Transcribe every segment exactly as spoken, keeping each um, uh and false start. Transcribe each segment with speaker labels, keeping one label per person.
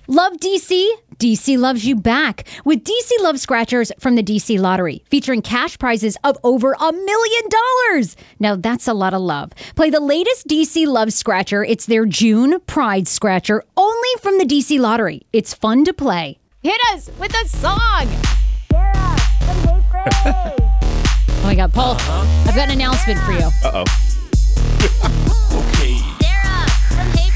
Speaker 1: Love D C? D C loves you back with D C Love Scratchers from the D C Lottery, featuring cash prizes of over a million dollars. Now that's a lot of love. Play the latest D C Love Scratcher. It's their June Pride Scratcher, only from the D C Lottery. It's fun to play. Hit us with a song.
Speaker 2: Sarah from Hey Frey.
Speaker 1: Oh my God, Paul, uh-huh. I've got an announcement for you.
Speaker 3: Uh-oh. Okay.
Speaker 2: Sarah from Hey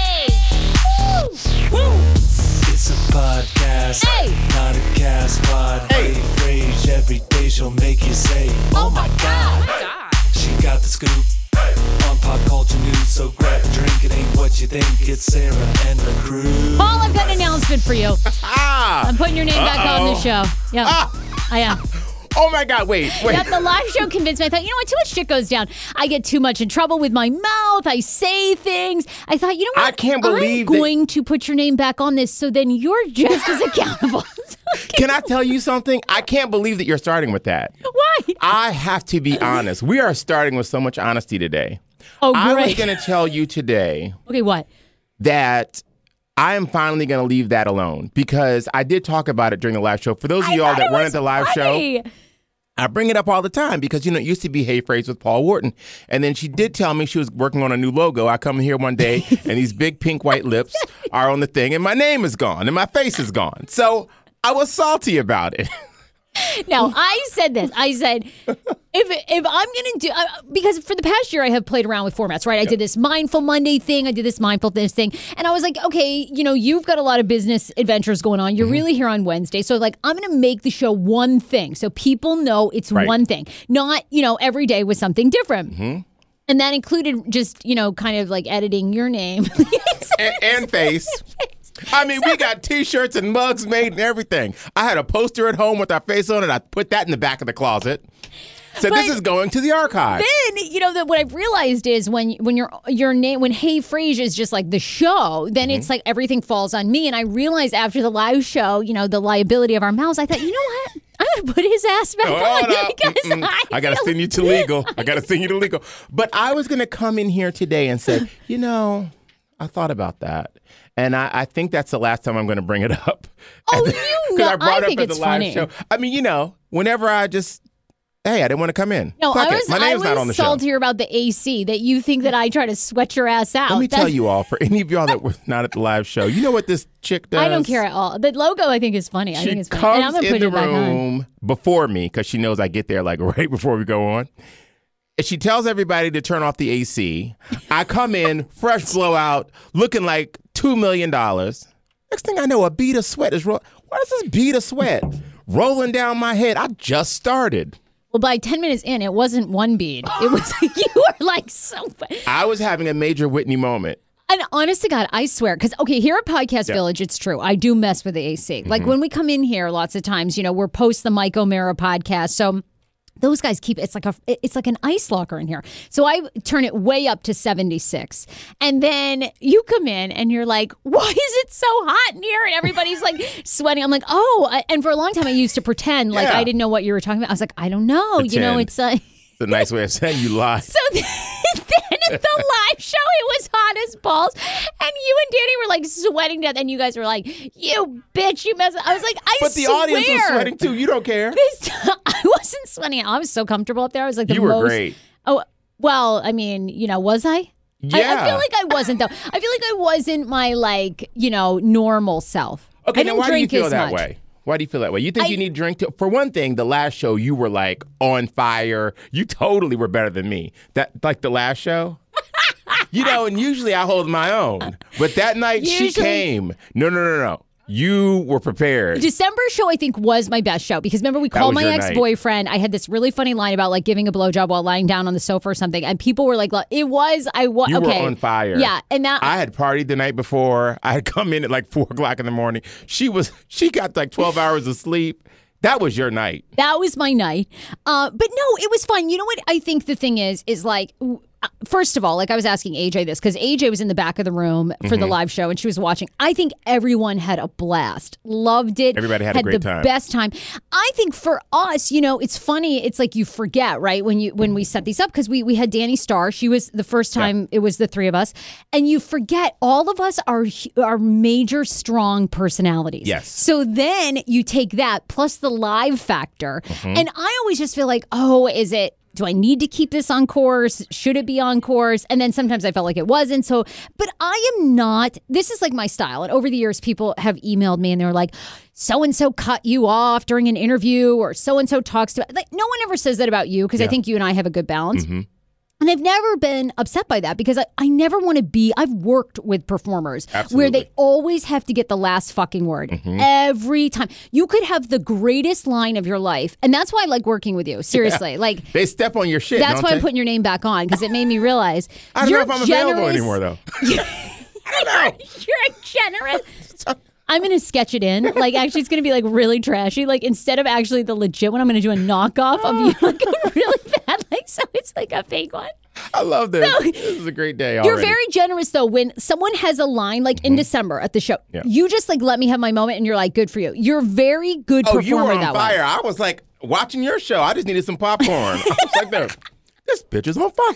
Speaker 2: Frey.
Speaker 1: Woo! Woo!
Speaker 4: It's a podcast,
Speaker 1: hey.
Speaker 4: Not a cast pod. Hey, Frasier, every day she'll make you say, oh my God. God. She got the scoop hey. On pop culture news, so grab a drink. It ain't what you think. It's Sarah and the crew.
Speaker 1: Paul, I've got an announcement for you. I'm putting your name
Speaker 3: Uh-oh.
Speaker 1: back on the show. Yeah,
Speaker 3: Ah.
Speaker 1: I am.
Speaker 3: Oh my God, wait, wait.
Speaker 1: Yeah, the live show convinced me. I thought, you know what, too much shit goes down. I get too much in trouble with my mouth. I say things. I thought, you know what?
Speaker 3: I can't believe
Speaker 1: I'm
Speaker 3: that-
Speaker 1: going to put your name back on this so then you're just as accountable.
Speaker 3: Can I tell you something? I can't believe that you're starting with that.
Speaker 1: Why?
Speaker 3: I have to be honest. We are starting with so much honesty today.
Speaker 1: Oh,
Speaker 3: I was
Speaker 1: great.
Speaker 3: going to tell you today
Speaker 1: Okay, what?
Speaker 3: that I am finally going to leave that alone because I did talk about it during the live show. For those of
Speaker 1: I
Speaker 3: y'all
Speaker 1: thought
Speaker 3: that
Speaker 1: it
Speaker 3: weren't
Speaker 1: was
Speaker 3: at the live
Speaker 1: funny.
Speaker 3: show, I bring it up all the time because, you know, it used to be Hey Phrase with Paul Wharton. And then she did tell me she was working on a new logo. I come here one day and these big pink white lips are on the thing and my name is gone and my face is gone. So I was salty about it.
Speaker 1: Now, I said this. I said, if if I'm going to do, uh, because for the past year I have played around with formats, right? I did this Mindful Monday thing. I did this Mindfulness thing. And I was like, okay, you know, you've got a lot of business adventures going on. You're
Speaker 3: Mm-hmm.
Speaker 1: really here on Wednesday. So like, I'm going to make the show one thing. So people know it's
Speaker 3: Right.
Speaker 1: one thing, not, you know, every day with something different.
Speaker 3: Mm-hmm.
Speaker 1: And that included just, you know, kind of like editing your name.
Speaker 3: and, and face. I mean, we got T-shirts and mugs made and everything. I had a poster at home with our face on it. I put that in the back of the closet. So
Speaker 1: But
Speaker 3: this is going to the archive.
Speaker 1: Then, you know, that what I've realized is when when your your name when Hey Frasier is just like the show, then
Speaker 3: Mm-hmm.
Speaker 1: it's like everything falls on me. And I realized after the live show, you know, the liability of our mouths, I thought, you know what? I'm gonna put his ass back
Speaker 3: Oh,
Speaker 1: on
Speaker 3: no.
Speaker 1: because
Speaker 3: Mm-mm.
Speaker 1: I,
Speaker 3: I got to
Speaker 1: feel-
Speaker 3: send you to legal. I got to send you to legal. But I was going to come in here today and say, you know, I thought about that. And I, I think that's the last time I'm going to bring it up.
Speaker 1: Oh, you know,
Speaker 3: I brought
Speaker 1: I
Speaker 3: it
Speaker 1: think
Speaker 3: up at
Speaker 1: it's
Speaker 3: the live
Speaker 1: funny.
Speaker 3: show. I mean, you know, whenever I just, hey, I didn't want to come in.
Speaker 1: No,
Speaker 3: Fuck
Speaker 1: I
Speaker 3: it.
Speaker 1: was
Speaker 3: My
Speaker 1: I
Speaker 3: name's not on the
Speaker 1: was
Speaker 3: show.
Speaker 1: saltier about the A C that you think that I try to sweat your ass out.
Speaker 3: Let me
Speaker 1: That's-
Speaker 3: tell you all, for any of y'all that were not at the live show, you know what this chick does?
Speaker 1: I don't care at all. The logo I think is funny. I
Speaker 3: She
Speaker 1: think it's funny.
Speaker 3: comes
Speaker 1: And I'm gonna
Speaker 3: in
Speaker 1: put
Speaker 3: the
Speaker 1: it back on.
Speaker 3: room before me because she knows I get there like right before we go on. And she tells everybody to turn off the A C. I come in, fresh blowout, looking like two million dollars. Next thing I know, a bead of sweat is rolling. What is this bead of sweat rolling down my head? I just started.
Speaker 1: Well, by ten minutes in, it wasn't one bead. It was you were like so.
Speaker 3: I was having a major Whitney moment.
Speaker 1: And honest to God, I swear, because, okay, here at Podcast
Speaker 3: Yeah. Mm-hmm.
Speaker 1: Village, it's true. I do mess with the A C. Like when we come in here, lots of times, you know, we're post the Mike O'Mara podcast. So those guys keep it's like a it's like an ice locker in here. So I turn it way up to seventy-six. And then you come in and you're like, why is it so hot in here? And everybody's like sweating. I'm like, oh, I- and for a long time I used to pretend like
Speaker 3: Yeah.
Speaker 1: I didn't know what you were talking about. I was like, I don't know. You know,
Speaker 3: Pretend.
Speaker 1: it's uh,
Speaker 3: It's a nice way of saying you lie.
Speaker 1: so then, then at the live show, it was hot as balls. And you and Danny were like sweating to death. And you guys were like, you bitch, you mess up. I was like, I
Speaker 3: But the
Speaker 1: swear.
Speaker 3: audience was sweating too. You don't care.
Speaker 1: This- I wasn't sweating. I was so comfortable up there. I was like the
Speaker 3: You were
Speaker 1: most.
Speaker 3: great.
Speaker 1: Oh, well, I mean, you know, was I?
Speaker 3: Yeah.
Speaker 1: I, I feel like I wasn't, though. I feel like I wasn't my, like, you know, normal self.
Speaker 3: Okay,
Speaker 1: I
Speaker 3: now
Speaker 1: didn't
Speaker 3: why do you
Speaker 1: drink
Speaker 3: feel
Speaker 1: as
Speaker 3: that
Speaker 1: much.
Speaker 3: way? Why do you feel that way? You think
Speaker 1: I-
Speaker 3: you need drink to, for one thing, the last show you were like on fire. You totally were better than me. That like the last show. You know, and usually I hold my own. But that night she
Speaker 1: Usually-
Speaker 3: came. No, no, no, no. You were prepared.
Speaker 1: December show, I think, was my best show because remember we called
Speaker 3: was
Speaker 1: my
Speaker 3: your night.
Speaker 1: ex-boyfriend. I had this really funny line about like giving a blowjob while lying down on the sofa or something, and people were like, "It was I was
Speaker 3: You
Speaker 1: okay."
Speaker 3: were on fire.
Speaker 1: Yeah, and that
Speaker 3: I had partied the night before. I had come in at like four o'clock in the morning. She was she got like twelve hours of sleep. That was your night.
Speaker 1: that was my night. Uh, but no, it was fun. You know what I think the thing is is like w- uh, first of all, like I was asking A J this because A J was in the back of the room for
Speaker 3: Mm-hmm.
Speaker 1: the live show and she was watching. I think everyone had a blast, loved it.
Speaker 3: Everybody had a great
Speaker 1: the
Speaker 3: time.
Speaker 1: best time. I think for us, you know, it's funny. It's like you forget, right, when you when we set these up because we we had Danny Starr. She was the first time.
Speaker 3: Yeah.
Speaker 1: It was the three of us, and you forget all of us are are major strong personalities.
Speaker 3: Yes.
Speaker 1: So then you take that plus the live factor,
Speaker 3: Mm-hmm.
Speaker 1: and I always just feel like, oh, is it? Do I need to keep this on course? Should it be on course? And then sometimes I felt like it wasn't. So, but I am not, this is like my style. And over the years, people have emailed me and they're like, so-and-so cut you off during an interview or so-and-so talks to, like, no one ever says that about you because I
Speaker 3: Yeah.
Speaker 1: think you and I have a good balance.
Speaker 3: Mm-hmm.
Speaker 1: And I've never been upset by that because I, I never want to be, I've worked with performers where
Speaker 3: Absolutely.
Speaker 1: they always have to get the last fucking word
Speaker 3: Mm-hmm.
Speaker 1: every time. You could have the greatest line of your life. And that's why I like working with you. Seriously. Like,
Speaker 3: They step on your shit.
Speaker 1: that's
Speaker 3: don't
Speaker 1: why
Speaker 3: they?
Speaker 1: I'm putting your name back on because it made me realize
Speaker 3: I don't
Speaker 1: you're
Speaker 3: know if I'm
Speaker 1: generous.
Speaker 3: available anymore, though. I don't know.
Speaker 1: You're generous. I'm going to sketch it in. Like, actually, it's going to be like really trashy. Like, instead of actually the legit one, I'm going to do a knockoff of you, like a really bad, like, so it's like a fake one.
Speaker 3: I love this. This is a great day already.
Speaker 1: You're very generous, though, when someone has a line, like in December at the show.
Speaker 3: Yeah.
Speaker 1: You just like let me have my moment, and you're like, good for you. You're a very good
Speaker 3: Oh,
Speaker 1: performer
Speaker 3: you were on
Speaker 1: that
Speaker 3: fire.
Speaker 1: way.
Speaker 3: I was like watching your show. I just needed some popcorn. I was like, no, this bitch is on fire.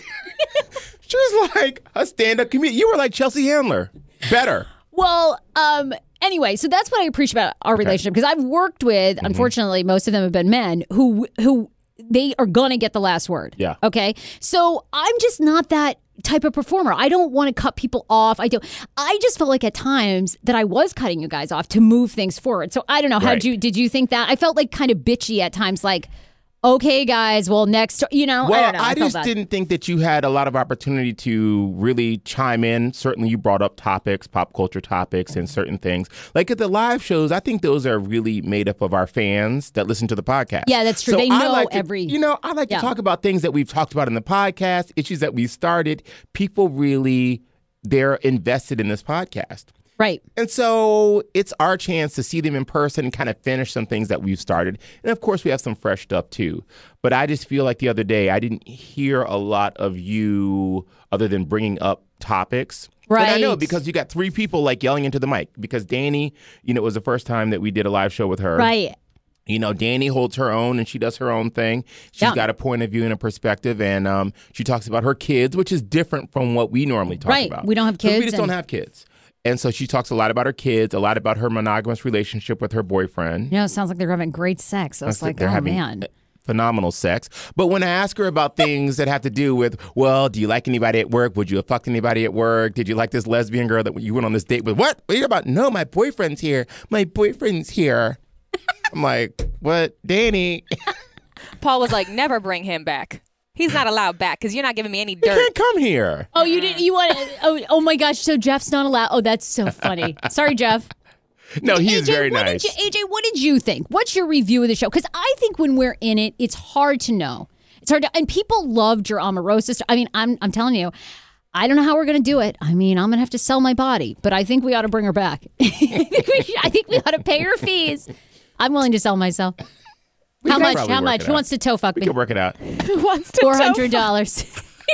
Speaker 3: She was like a stand-up comedian. You were like Chelsea Handler. Better.
Speaker 1: Well, um, anyway, so that's what I appreciate about our relationship because I've worked with,
Speaker 3: Mm-hmm.
Speaker 1: unfortunately, most of them have been men who who they are gonna get the last word.
Speaker 3: Yeah.
Speaker 1: Okay. So I'm just not that type of performer. I don't want to cut people off. I don't. I just felt like at times that I was cutting you guys off to move things forward. So I don't know. How
Speaker 3: Right.
Speaker 1: did you did you think that? I felt like kind of bitchy at times, like. Okay, guys. Well, next, you know,
Speaker 3: Well,
Speaker 1: I don't know. I, felt
Speaker 3: just
Speaker 1: bad.
Speaker 3: didn't think that you had a lot of opportunity to really chime in. Certainly, you brought up topics, pop culture topics, and certain things. Like at the live shows, I think those are really made up of our fans that listen to the podcast.
Speaker 1: Yeah, that's true.
Speaker 3: So
Speaker 1: They
Speaker 3: I
Speaker 1: know
Speaker 3: like to-
Speaker 1: every-
Speaker 3: You know, I like
Speaker 1: Yeah.
Speaker 3: to talk about things that we've talked about in the podcast, issues that we started. People really, they're invested in this podcast.
Speaker 1: Right.
Speaker 3: And so it's our chance to see them in person and kind of finish some things that we've started. And of course, we have some fresh stuff too. But I just feel like the other day, I didn't hear a lot of you other than bringing up topics.
Speaker 1: Right.
Speaker 3: And I know because you got three people like yelling into the mic because Danny, you know, it was the first time that we did a live show with her.
Speaker 1: Right.
Speaker 3: You know, Danny holds her own and she does her own thing. She's
Speaker 1: Yeah.
Speaker 3: got a point of view and a perspective. And um, she talks about her kids, which is different from what we normally talk
Speaker 1: Right.
Speaker 3: about.
Speaker 1: We don't have
Speaker 3: 'Cause
Speaker 1: kids
Speaker 3: We just don't
Speaker 1: and-
Speaker 3: have kids. And so she talks a lot about her kids, a lot about her monogamous relationship with her boyfriend.
Speaker 1: You know, it sounds like they're having great sex. I was like,
Speaker 3: They're
Speaker 1: oh,
Speaker 3: having
Speaker 1: man.
Speaker 3: phenomenal sex. But when I ask her about things that have to do with, well, do you like anybody at work? Would you have fucked anybody at work? Did you like this lesbian girl that you went on this date with? What? What are you about? No, my boyfriend's here. My boyfriend's here. I'm like, what? Danny,
Speaker 5: Paul was like, never bring him back. He's not allowed back because you're not giving me any
Speaker 3: you
Speaker 5: dirt.
Speaker 3: can't come here.
Speaker 1: Oh, you didn't. You want? Oh, oh my gosh! So Jeff's not allowed. Oh, that's so funny. Sorry, Jeff.
Speaker 3: No, he's
Speaker 1: A J,
Speaker 3: very
Speaker 1: what
Speaker 3: nice.
Speaker 1: Did you, A J, what did you think? What's your review of the show? Because I think when we're in it, it's hard to know. It's hard to, and people loved your Omarosa. st- I mean, I'm I'm telling you, I don't know how we're gonna do it. I mean, I'm gonna have to sell my body, but I think we ought to bring her back. I think we should- I think we ought to pay her fees. I'm willing to sell myself. How
Speaker 3: could
Speaker 1: much?
Speaker 3: probably
Speaker 1: How
Speaker 3: work
Speaker 1: much?
Speaker 3: it
Speaker 1: Who
Speaker 3: out.
Speaker 1: wants to toe fuck
Speaker 3: We
Speaker 1: me?
Speaker 3: can work it out.
Speaker 5: Who wants to
Speaker 1: Four
Speaker 5: toe
Speaker 1: hundred dollars.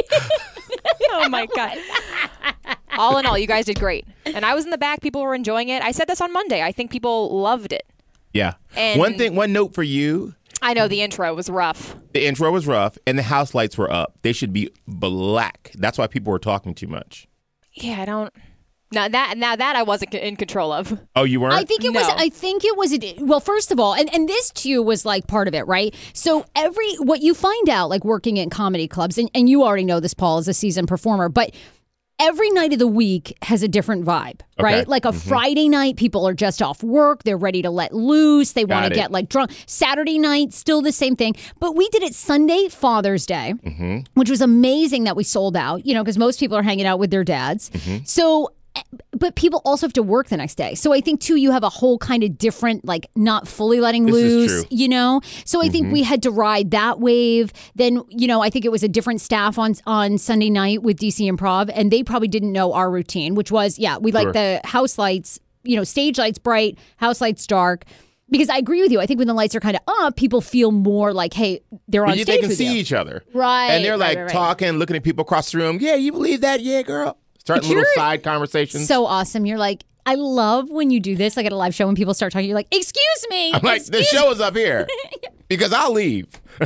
Speaker 5: Oh my god. All in all, you guys did great. And I was in the back. People were enjoying it. I said this on Monday. I think people loved it.
Speaker 3: Yeah.
Speaker 5: And-
Speaker 3: one thing, one note for you.
Speaker 5: I know the intro was rough.
Speaker 3: The intro was rough and the house lights were up. They should be black. That's why people were talking too much.
Speaker 5: Yeah, I don't. Now that now that I wasn't in control of.
Speaker 3: Oh, you weren't?
Speaker 1: I think it was.
Speaker 5: No.
Speaker 1: I think it was. A, well, first of all, and, and this too was like part of it, right? So every what you find out, like working in comedy clubs, and, and you already know this, Paul, as a seasoned performer, but every night of the week has a different vibe, right? Like a Friday night, people are just off work, they're ready to let loose, they want
Speaker 3: Got
Speaker 1: to
Speaker 3: it.
Speaker 1: get like drunk. Saturday night, still the same thing, but we did it Sunday, Father's Day, which was amazing that we sold out. You know, because most people are hanging out with their dads, so. But people also have to work the next day. So I think, too, you have a whole kind of different, like, not fully letting
Speaker 3: This is
Speaker 1: loose,
Speaker 3: true.
Speaker 1: you know? So I think we had to ride that wave. Then, you know, I think it was a different staff on on Sunday night with D C Improv, and they probably didn't know our routine, which was, yeah, we like
Speaker 3: Sure.
Speaker 1: the house lights, you know, stage lights bright, house lights dark. Because I agree with you. I think when the lights are kind of up, people feel more like, hey, they're on
Speaker 3: But you-
Speaker 1: stage
Speaker 3: they can
Speaker 1: with
Speaker 3: see
Speaker 1: you.
Speaker 3: each other.
Speaker 1: Right.
Speaker 3: And they're
Speaker 1: right,
Speaker 3: like
Speaker 1: right, right.
Speaker 3: talking, looking at people across the room. Yeah, you believe that? Yeah, girl. Starting
Speaker 1: But
Speaker 3: little
Speaker 1: you're
Speaker 3: side conversations.
Speaker 1: So awesome. You're like, I love when you do this, like at a live show when people start talking, you're like, excuse me.
Speaker 3: I'm like, the
Speaker 1: excuse
Speaker 3: show is up here because I'll leave.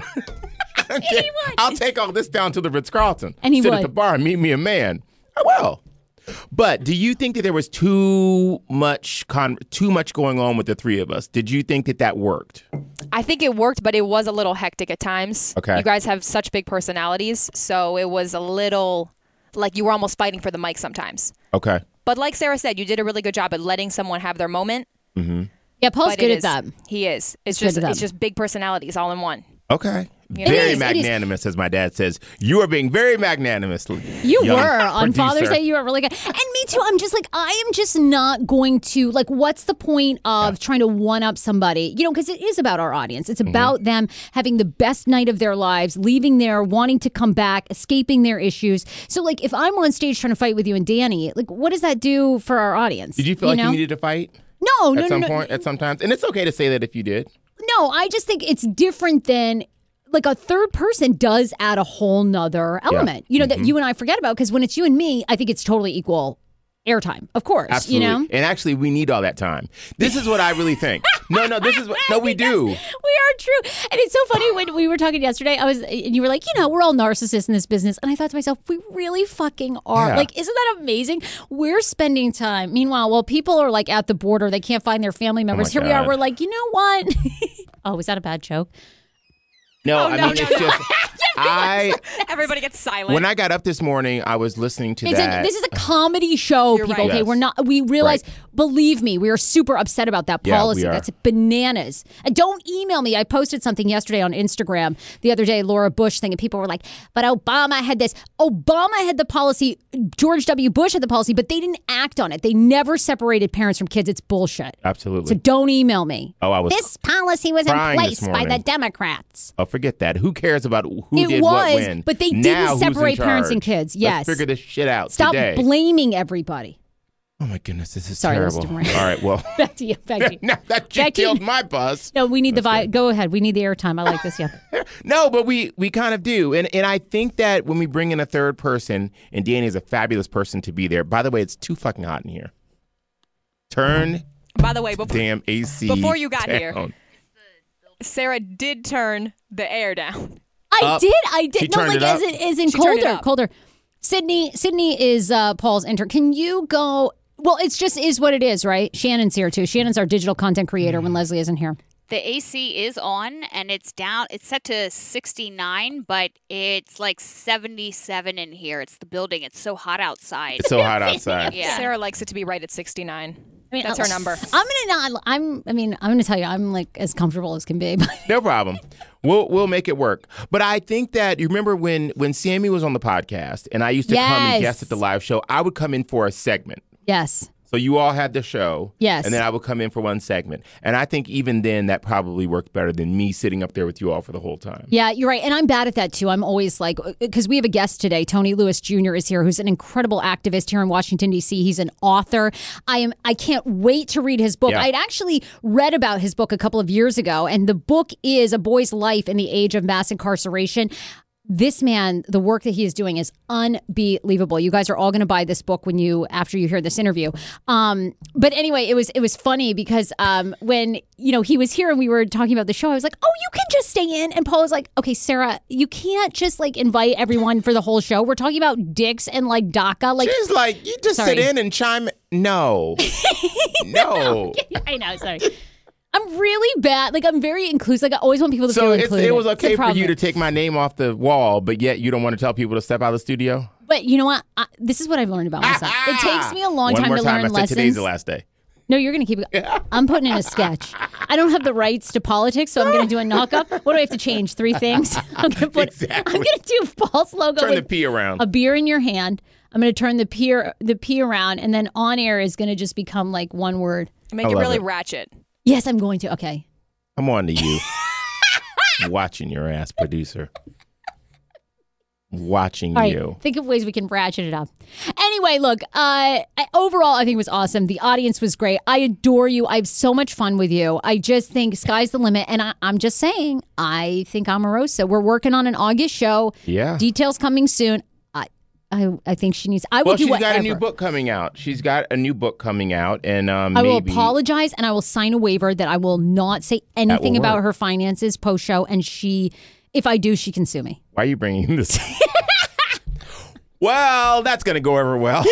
Speaker 3: Okay,
Speaker 1: would.
Speaker 3: I'll take all this down to the Ritz-Carlton.
Speaker 1: And he
Speaker 3: Sit
Speaker 1: would.
Speaker 3: at the bar and meet me a man. I will. But do you think that there was too much con- too much going on with the three of us? Did you think that that worked?
Speaker 5: I think it worked, but it was a little hectic at times.
Speaker 3: Okay.
Speaker 5: You guys have such big personalities, so it was a little like you were almost fighting for the mic sometimes.
Speaker 3: Okay.
Speaker 5: But like Sarah said, you did a really good job at letting someone have their moment.
Speaker 1: Yeah, Paul's
Speaker 5: But
Speaker 1: good
Speaker 5: it
Speaker 1: at
Speaker 5: is-
Speaker 1: that.
Speaker 5: He is. It's
Speaker 1: good
Speaker 5: just
Speaker 1: at that.
Speaker 5: it's just big personalities all in one.
Speaker 3: Okay.
Speaker 5: It
Speaker 3: Very
Speaker 1: is, it is.
Speaker 3: magnanimous, as my dad says. You are being very magnanimous.
Speaker 1: You
Speaker 3: young
Speaker 1: were on Father's
Speaker 3: producer.
Speaker 1: Day. You were really good, and me too. I'm just like, I am just not going to like. What's the point of trying to one up somebody? You know, because it is about our audience. It's about them having the best night of their lives, leaving there, wanting to come back, escaping their issues. So, like, if I'm on stage trying to fight with you and Danny, like, what does that do for our audience?
Speaker 3: Did you feel like
Speaker 1: know?
Speaker 3: you needed to fight
Speaker 1: No, no,
Speaker 3: at some
Speaker 1: no, no,
Speaker 3: point, at some times? And it's okay to say that if you did.
Speaker 1: no. I just think it's different than. Like a third person does add a whole nother element, you know,
Speaker 3: Mm-hmm.
Speaker 1: that you and I forget about because when it's you and me, I think it's totally equal airtime, of course,
Speaker 3: Absolutely.
Speaker 1: you know?
Speaker 3: And actually, we need all that time. This is what I really think. No, no, this is what, no, we do.
Speaker 1: We are true. And it's so funny when we were talking yesterday, I was, and you were like, you know, we're all narcissists in this business. And I thought to myself, we really fucking are.
Speaker 3: Yeah.
Speaker 1: Like, isn't that amazing? We're spending time. Meanwhile, while people are like at the border, they can't find their family members. Here we are.
Speaker 3: God.
Speaker 1: We're like, you know what? Oh, was that a bad joke?
Speaker 3: No, I
Speaker 5: no,
Speaker 3: mean,
Speaker 5: no,
Speaker 3: it's
Speaker 5: no.
Speaker 3: just, I,
Speaker 5: Everybody gets silent.
Speaker 3: when I got up this morning, I was listening to
Speaker 1: It's
Speaker 3: that.
Speaker 1: a, this is a comedy show,
Speaker 5: You're
Speaker 1: people.
Speaker 5: right.
Speaker 1: Okay,
Speaker 3: Yes.
Speaker 1: we're not. We realize. Believe me, we are super upset about that
Speaker 3: Yeah, we
Speaker 1: policy.
Speaker 3: are.
Speaker 1: That's bananas. And don't email me. I posted something yesterday on Instagram the other day, Laura Bush thing, and people were like, "But Obama had this. Obama had the policy. George W. Bush had the policy, but they didn't act on it. They never separated parents from kids. It's bullshit.
Speaker 3: Absolutely.
Speaker 1: So don't email me.
Speaker 3: Oh, I was
Speaker 1: This policy was in
Speaker 3: crying this
Speaker 1: place by the
Speaker 3: morning.
Speaker 1: Democrats.
Speaker 3: Oh, forget that. Who cares about who
Speaker 1: It
Speaker 3: did
Speaker 1: was,
Speaker 3: what when?
Speaker 1: but they
Speaker 3: Now
Speaker 1: didn't
Speaker 3: who's in
Speaker 1: separate parents and
Speaker 3: charge?
Speaker 1: kids. Yes.
Speaker 3: Let's figure this shit out
Speaker 1: Stop
Speaker 3: today.
Speaker 1: blaming everybody.
Speaker 3: Oh my goodness, this is
Speaker 1: Sorry, that was
Speaker 3: terrible.
Speaker 1: different.
Speaker 3: All right, well,
Speaker 1: Back to you. Back to you.
Speaker 3: now that you
Speaker 1: Back to you.
Speaker 3: killed my buzz.
Speaker 1: No, we need the vi- go ahead. We need the airtime. I like this. Yeah.
Speaker 3: No, but we we kind of do, and and I think that when we bring in a third person, and Danny is a fabulous person to be there. By the way, it's too fucking hot in here. Turn
Speaker 5: By the way, before,
Speaker 3: damn A C.
Speaker 5: Before you got
Speaker 3: down.
Speaker 5: here. Sarah did turn the air down.
Speaker 1: I
Speaker 3: Up.
Speaker 1: did. I did.
Speaker 3: She
Speaker 1: no,
Speaker 3: turned
Speaker 1: like
Speaker 3: it
Speaker 1: as
Speaker 3: up?
Speaker 1: in, as in
Speaker 5: She turned it
Speaker 1: colder,
Speaker 5: up.
Speaker 1: colder. Sydney, Sydney is uh, Paul's intern. Can you go? Well, it's just is what it is, right? Shannon's here too. Shannon's our digital content creator when Leslie isn't here.
Speaker 6: The A C is on and it's down. It's set to sixty-nine, but it's like seventy-seven in here. It's the building. It's so hot outside.
Speaker 3: It's so hot outside.
Speaker 6: Yeah.
Speaker 5: Sarah likes it to be right at sixty-nine.
Speaker 1: I mean,
Speaker 5: That's
Speaker 1: uh,
Speaker 5: her number.
Speaker 1: I'm gonna not. I'm. I mean, I'm gonna tell you, I'm like as comfortable as can be.
Speaker 3: No problem. We'll we'll make it work. But I think that you remember when when Sammy was on the podcast and I used to come
Speaker 1: Yes.
Speaker 3: and guest at the live show, I would come in for a segment.
Speaker 1: Yes.
Speaker 3: So you all had the show.
Speaker 1: Yes.
Speaker 3: And then I would come in for one segment. And I think even then that probably worked better than me sitting up there with you all for the whole time.
Speaker 1: Yeah, you're right. And I'm bad at that too. I'm always like, because we have a guest today, Tony Lewis Junior is here, who's an incredible activist here in Washington, D C. He's an author. I am. I can't wait to read his book.
Speaker 3: Yeah.
Speaker 1: I'd actually read about his book a couple of years ago, and the book is A Boy's Life in the Age of Mass Incarceration. This man, the work that he is doing is unbelievable. You guys are all going to buy this book when you after you hear this interview. Um, but anyway, it was it was funny because um, when you know he was here and we were talking about the show, I was like, "Oh, you can just stay in." And Paul was like, "Okay, Sarah, you can't just like invite everyone for the whole show. We're talking about dicks and like DACA. Like,
Speaker 3: She's like, you just
Speaker 1: Sorry.
Speaker 3: sit in and chime. No. No.
Speaker 1: I know, sorry." I'm really bad. Like, I'm very inclusive. Like, I always want people to
Speaker 3: So
Speaker 1: feel
Speaker 3: it's,
Speaker 1: included.
Speaker 3: it was
Speaker 1: It's a
Speaker 3: okay for you
Speaker 1: problem.
Speaker 3: to take my name off the wall, but yet you don't want to tell people to step out of the studio?
Speaker 1: But you know what? I, this is what I've learned about myself. It takes me a long
Speaker 3: One
Speaker 1: time
Speaker 3: more
Speaker 1: to
Speaker 3: time.
Speaker 1: learn
Speaker 3: I said
Speaker 1: lessons.
Speaker 3: today's the last day.
Speaker 1: No, you're going to keep it. I'm putting in a sketch. I don't have the rights to politics, so I'm going to do a knock-up. What do I have to change? Three things? I'm going to put.
Speaker 3: Exactly.
Speaker 1: I'm going to do Paul's logo
Speaker 3: Turn the
Speaker 1: with
Speaker 3: P around.
Speaker 1: a beer in your hand. I'm going to turn the P the P around, and then on air is going to just become like one word.
Speaker 5: Make
Speaker 3: I
Speaker 5: it
Speaker 3: love
Speaker 5: really
Speaker 3: it.
Speaker 5: ratchet.
Speaker 1: Yes, I'm going to. Okay.
Speaker 3: I'm on to you. Watching your ass, producer. watching
Speaker 1: All right,
Speaker 3: you.
Speaker 1: think of ways we can ratchet it up. Anyway, look, uh, I- overall, I think it was awesome. The audience was great. I adore you. I have so much fun with you. I just think sky's the limit. And I- I'm just saying, I think Omarosa. We're working on an August show.
Speaker 3: Yeah.
Speaker 1: Details coming soon. I I, I think she needs, I will
Speaker 3: Well,
Speaker 1: do
Speaker 3: she's
Speaker 1: whatever.
Speaker 3: got a new book coming out. She's got a new book coming out, and um,
Speaker 1: I will
Speaker 3: maybe
Speaker 1: apologize and I will sign a waiver that I will not say anything
Speaker 3: will
Speaker 1: about
Speaker 3: work.
Speaker 1: her finances post show. And she, if I do, she can sue me.
Speaker 3: Why are you bringing this? Well, that's going to go over well.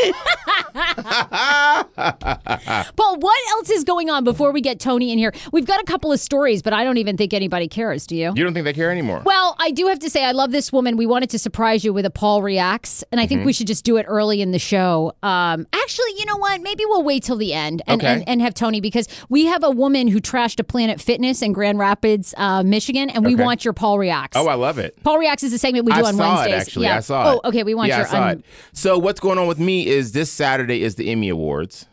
Speaker 1: Paul, what else is going on before we get Tony in here? We've got a couple of stories, but I don't even think anybody cares. Do you?
Speaker 3: You don't think they care anymore?
Speaker 1: Well, I do have to say, I love this woman. We wanted to surprise you with a Paul Reacts, and I think
Speaker 3: Mm-hmm.
Speaker 1: we should just do it early in the show. Um, actually, you know what? Maybe we'll wait till the end and,
Speaker 3: Okay.
Speaker 1: and, and have Tony, because we have a woman who trashed a Planet Fitness in Grand Rapids, uh, Michigan, and we
Speaker 3: Okay.
Speaker 1: want your Paul Reacts.
Speaker 3: Oh, I love it.
Speaker 1: Paul Reacts is a segment we do
Speaker 3: I
Speaker 1: on
Speaker 3: saw
Speaker 1: Wednesdays.
Speaker 3: it, actually.
Speaker 1: Yeah.
Speaker 3: I saw it.
Speaker 1: Oh, okay. We want
Speaker 3: yeah,
Speaker 1: your.
Speaker 3: I saw
Speaker 1: um,
Speaker 3: it. So what's going on with me is this Saturday is the Emmy Awards.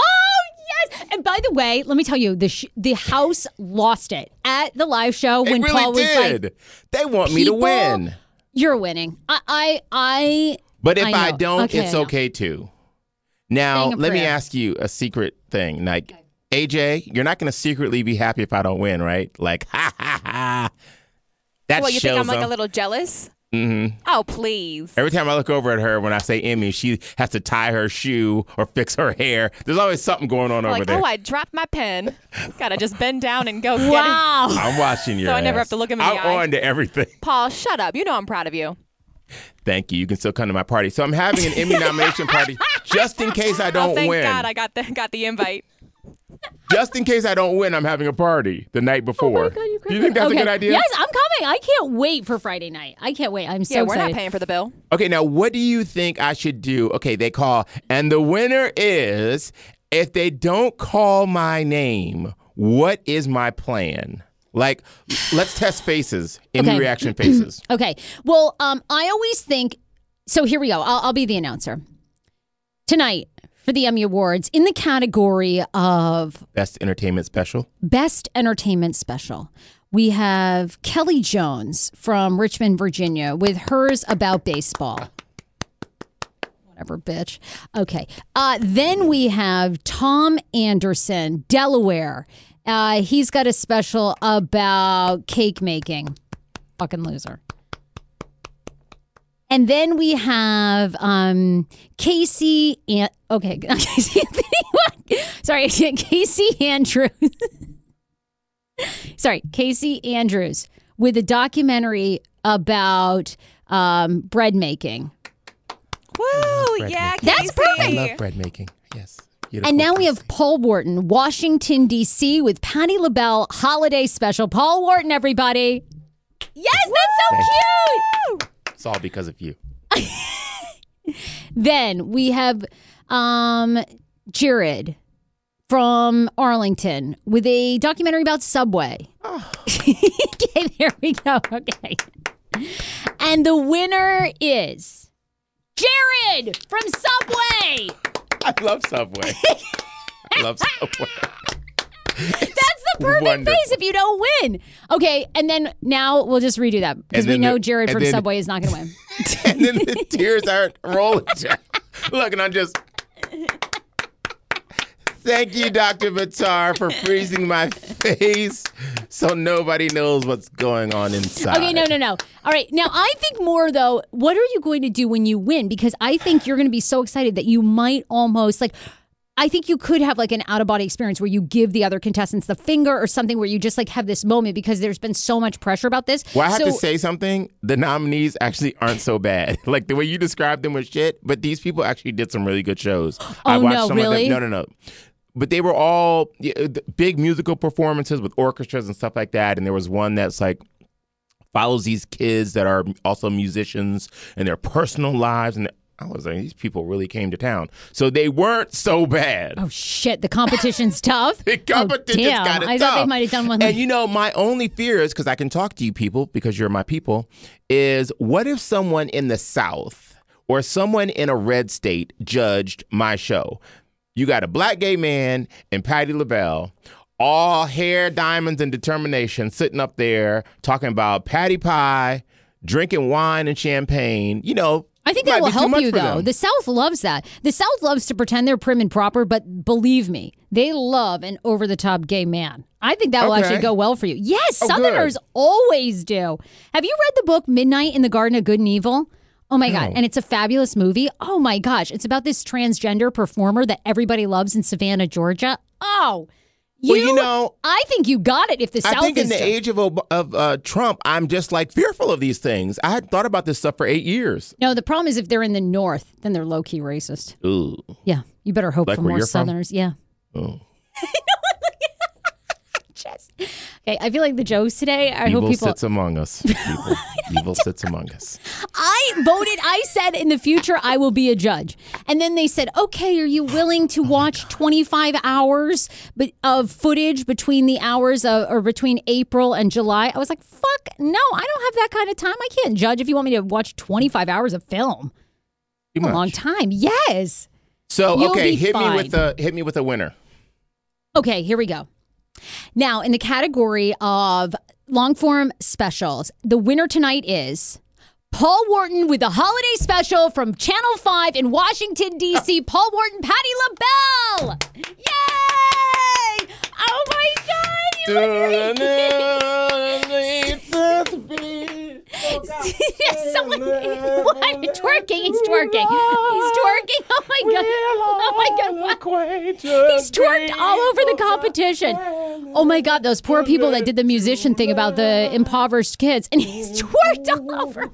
Speaker 1: Oh yes! And by the way, let me tell you, the sh- the house lost it at the live show
Speaker 3: They
Speaker 1: when
Speaker 3: really
Speaker 1: Paul was
Speaker 3: did.
Speaker 1: like,
Speaker 3: They want me to
Speaker 1: "People,
Speaker 3: win.
Speaker 1: You're winning. I, I, I
Speaker 3: But if
Speaker 1: I
Speaker 3: I,
Speaker 1: know.
Speaker 3: don't,
Speaker 1: Okay,
Speaker 3: it's
Speaker 1: I know.
Speaker 3: okay too. Now,
Speaker 1: Saying a
Speaker 3: let me
Speaker 1: prayer.
Speaker 3: ask you a secret thing. Like, A J, you're not going to secretly be happy if I don't win, right? Like, ha ha ha. That
Speaker 5: Well, you
Speaker 3: shows
Speaker 5: think I'm like
Speaker 3: them.
Speaker 5: a little jealous?
Speaker 3: Mm-hmm.
Speaker 5: Oh, please.
Speaker 3: Every time I look over at her when I say Emmy, she has to tie her shoe or fix her hair. There's always something going on over
Speaker 5: Like,
Speaker 3: there.
Speaker 5: oh, I dropped my pen. Gotta just bend down and go get it.
Speaker 1: wow.
Speaker 3: I'm watching your
Speaker 5: So I never
Speaker 3: ass.
Speaker 5: have to look him in the
Speaker 3: I'm
Speaker 5: eye.
Speaker 3: on to everything.
Speaker 5: Paul, shut up. You know I'm proud of you.
Speaker 3: Thank you. You can still come to my party. So I'm having an Emmy nomination party just in case I don't
Speaker 5: oh, thank
Speaker 3: win.
Speaker 5: God I got the got the invite.
Speaker 3: Just in case I don't win, I'm having a party the night before.
Speaker 1: Oh my God, you
Speaker 3: Do you think that's
Speaker 1: okay.
Speaker 3: a good idea?
Speaker 1: Yes, I'm coming. I can't wait for Friday night. I can't wait. I'm so
Speaker 5: Yeah, we're
Speaker 1: excited.
Speaker 5: not paying for the bill.
Speaker 3: Okay, now what do you think I should do? Okay, they call, and the winner is, if they don't call my name, what is my plan? Like, let's test faces, Emmy
Speaker 1: Okay.
Speaker 3: reaction faces.
Speaker 1: Okay. Well, um, I always think. So here we go. I'll, I'll be the announcer tonight for the Emmy Awards in the category of
Speaker 3: Best entertainment special.
Speaker 1: Best Entertainment Special. We have Kelly Jones from Richmond, Virginia, with hers about baseball. Whatever, bitch. Okay. Uh, then we have Tom Anderson, Delaware. Uh, he's got a special about cake making. Fucking loser. And then we have um, Casey. An- okay, Casey Anthony. Sorry, Casey Andrews. Sorry, Casey Andrews with a documentary about um, bread making.
Speaker 5: Woo!
Speaker 3: bread
Speaker 5: Yeah,
Speaker 3: making.
Speaker 1: That's
Speaker 5: Casey.
Speaker 1: perfect.
Speaker 3: I love bread making. Yes. Beautiful.
Speaker 1: And now we have Paul Wharton, Washington, D C, with Patti LaBelle Holiday Special. Paul Wharton, everybody. Yes, that's so cute.
Speaker 3: It's all because of you.
Speaker 1: Then we have um, Jared from Arlington with a documentary about Subway.
Speaker 3: Oh.
Speaker 1: Okay, there we go. Okay. And the winner is Jared from Subway.
Speaker 3: I love Subway. I love Subway.
Speaker 1: That's the perfect
Speaker 3: Wonderful.
Speaker 1: face if you don't win. Okay, and then now we'll just redo that because
Speaker 3: And
Speaker 1: we
Speaker 3: then
Speaker 1: know
Speaker 3: the-
Speaker 1: Jared
Speaker 3: and
Speaker 1: from
Speaker 3: then-
Speaker 1: Subway is not going to win.
Speaker 3: And then the tears are rolling. Look, and I'm just. Thank you, Doctor Vitar, for freezing my face so nobody knows what's going on inside.
Speaker 1: Okay, no, no, no. All right, now I think more though, what are you going to do when you win? Because I think you're going to be so excited that you might almost like, I think you could have like an out of body experience where you give the other contestants the finger or something where you just like have this moment because there's been so much pressure about this.
Speaker 3: Well, I have
Speaker 1: so,
Speaker 3: to say something. The nominees actually aren't so bad. Like the way you described them was shit, but these people actually did some really good shows. I
Speaker 1: Oh,
Speaker 3: watched
Speaker 1: no,
Speaker 3: some
Speaker 1: really?
Speaker 3: of them. No, no, no. But they were all yeah, the big musical performances with orchestras and stuff like that. And there was one that's like follows these kids that are also musicians and their personal lives. And I was like, these people really came to town. So they weren't so bad.
Speaker 1: Oh shit, the competition's tough.
Speaker 3: The competition's
Speaker 1: oh, damn.
Speaker 3: kind of
Speaker 1: I
Speaker 3: tough.
Speaker 1: thought they might have done one.
Speaker 3: And you know, my only fear is, because I can talk to you people, because you're my people, is what if someone in the South or someone in a red state judged my show? You got a black gay man and Patti LaBelle, all hair, diamonds, and determination, sitting up there talking about patty pie, drinking wine and champagne, you know.
Speaker 1: I think
Speaker 3: might
Speaker 1: that will
Speaker 3: be too
Speaker 1: help
Speaker 3: much
Speaker 1: you,
Speaker 3: for
Speaker 1: though.
Speaker 3: them.
Speaker 1: The South loves that. The South loves to pretend they're prim and proper, but believe me, they love an over-the-top gay man. I think that will
Speaker 3: Okay.
Speaker 1: actually go well for you. Yes,
Speaker 3: Oh,
Speaker 1: Southerners
Speaker 3: good.
Speaker 1: always do. Have you read the book Midnight in the Garden of Good and Evil? Oh, my God.
Speaker 3: No.
Speaker 1: And it's a fabulous movie. Oh, my gosh. It's about this transgender performer that everybody loves in Savannah, Georgia. Oh, you,
Speaker 3: Well, you know,
Speaker 1: I think you got it if the South
Speaker 3: I think
Speaker 1: is
Speaker 3: in the
Speaker 1: doing-
Speaker 3: age of Ob- of uh, Trump, I'm just like fearful of these things. I had thought about this stuff for eight years.
Speaker 1: No, the problem is if they're in the North, then they're low-key racist.
Speaker 3: Ooh.
Speaker 1: Yeah, you better hope
Speaker 3: Like
Speaker 1: for
Speaker 3: where
Speaker 1: more
Speaker 3: you're from?
Speaker 1: Southerners. Yeah.
Speaker 3: Oh.
Speaker 1: Just- Okay, I feel like the jokes today. I
Speaker 3: Evil
Speaker 1: hope people.
Speaker 3: sits among us. People. Evil sits among us.
Speaker 1: I voted. I said in the future I will be a judge, and then they said, "Okay, are you willing to watch twenty-five hours but of footage between the hours of, or between April and July?" I was like, "Fuck no, I don't have that kind of time. I can't judge if you want me to watch twenty-five hours of film.
Speaker 3: Too
Speaker 1: A
Speaker 3: much.
Speaker 1: long time. Yes.
Speaker 3: So
Speaker 1: You'll
Speaker 3: okay,
Speaker 1: be
Speaker 3: hit
Speaker 1: fine.
Speaker 3: me with a hit me with a winner.
Speaker 1: Okay, here we go. Now, in the category of long form specials, the winner tonight is Paul Wharton with the holiday special from Channel five in Washington, D C Paul Wharton, Patti LaBelle. Yay! Oh my God! You Yes, someone, what? Twerking. He's twerking. He's twerking. Oh my God. Oh my God. What? He's twerked all over the competition. Oh my God, those poor people that did the musician thing about the impoverished kids, and he's twerked all over.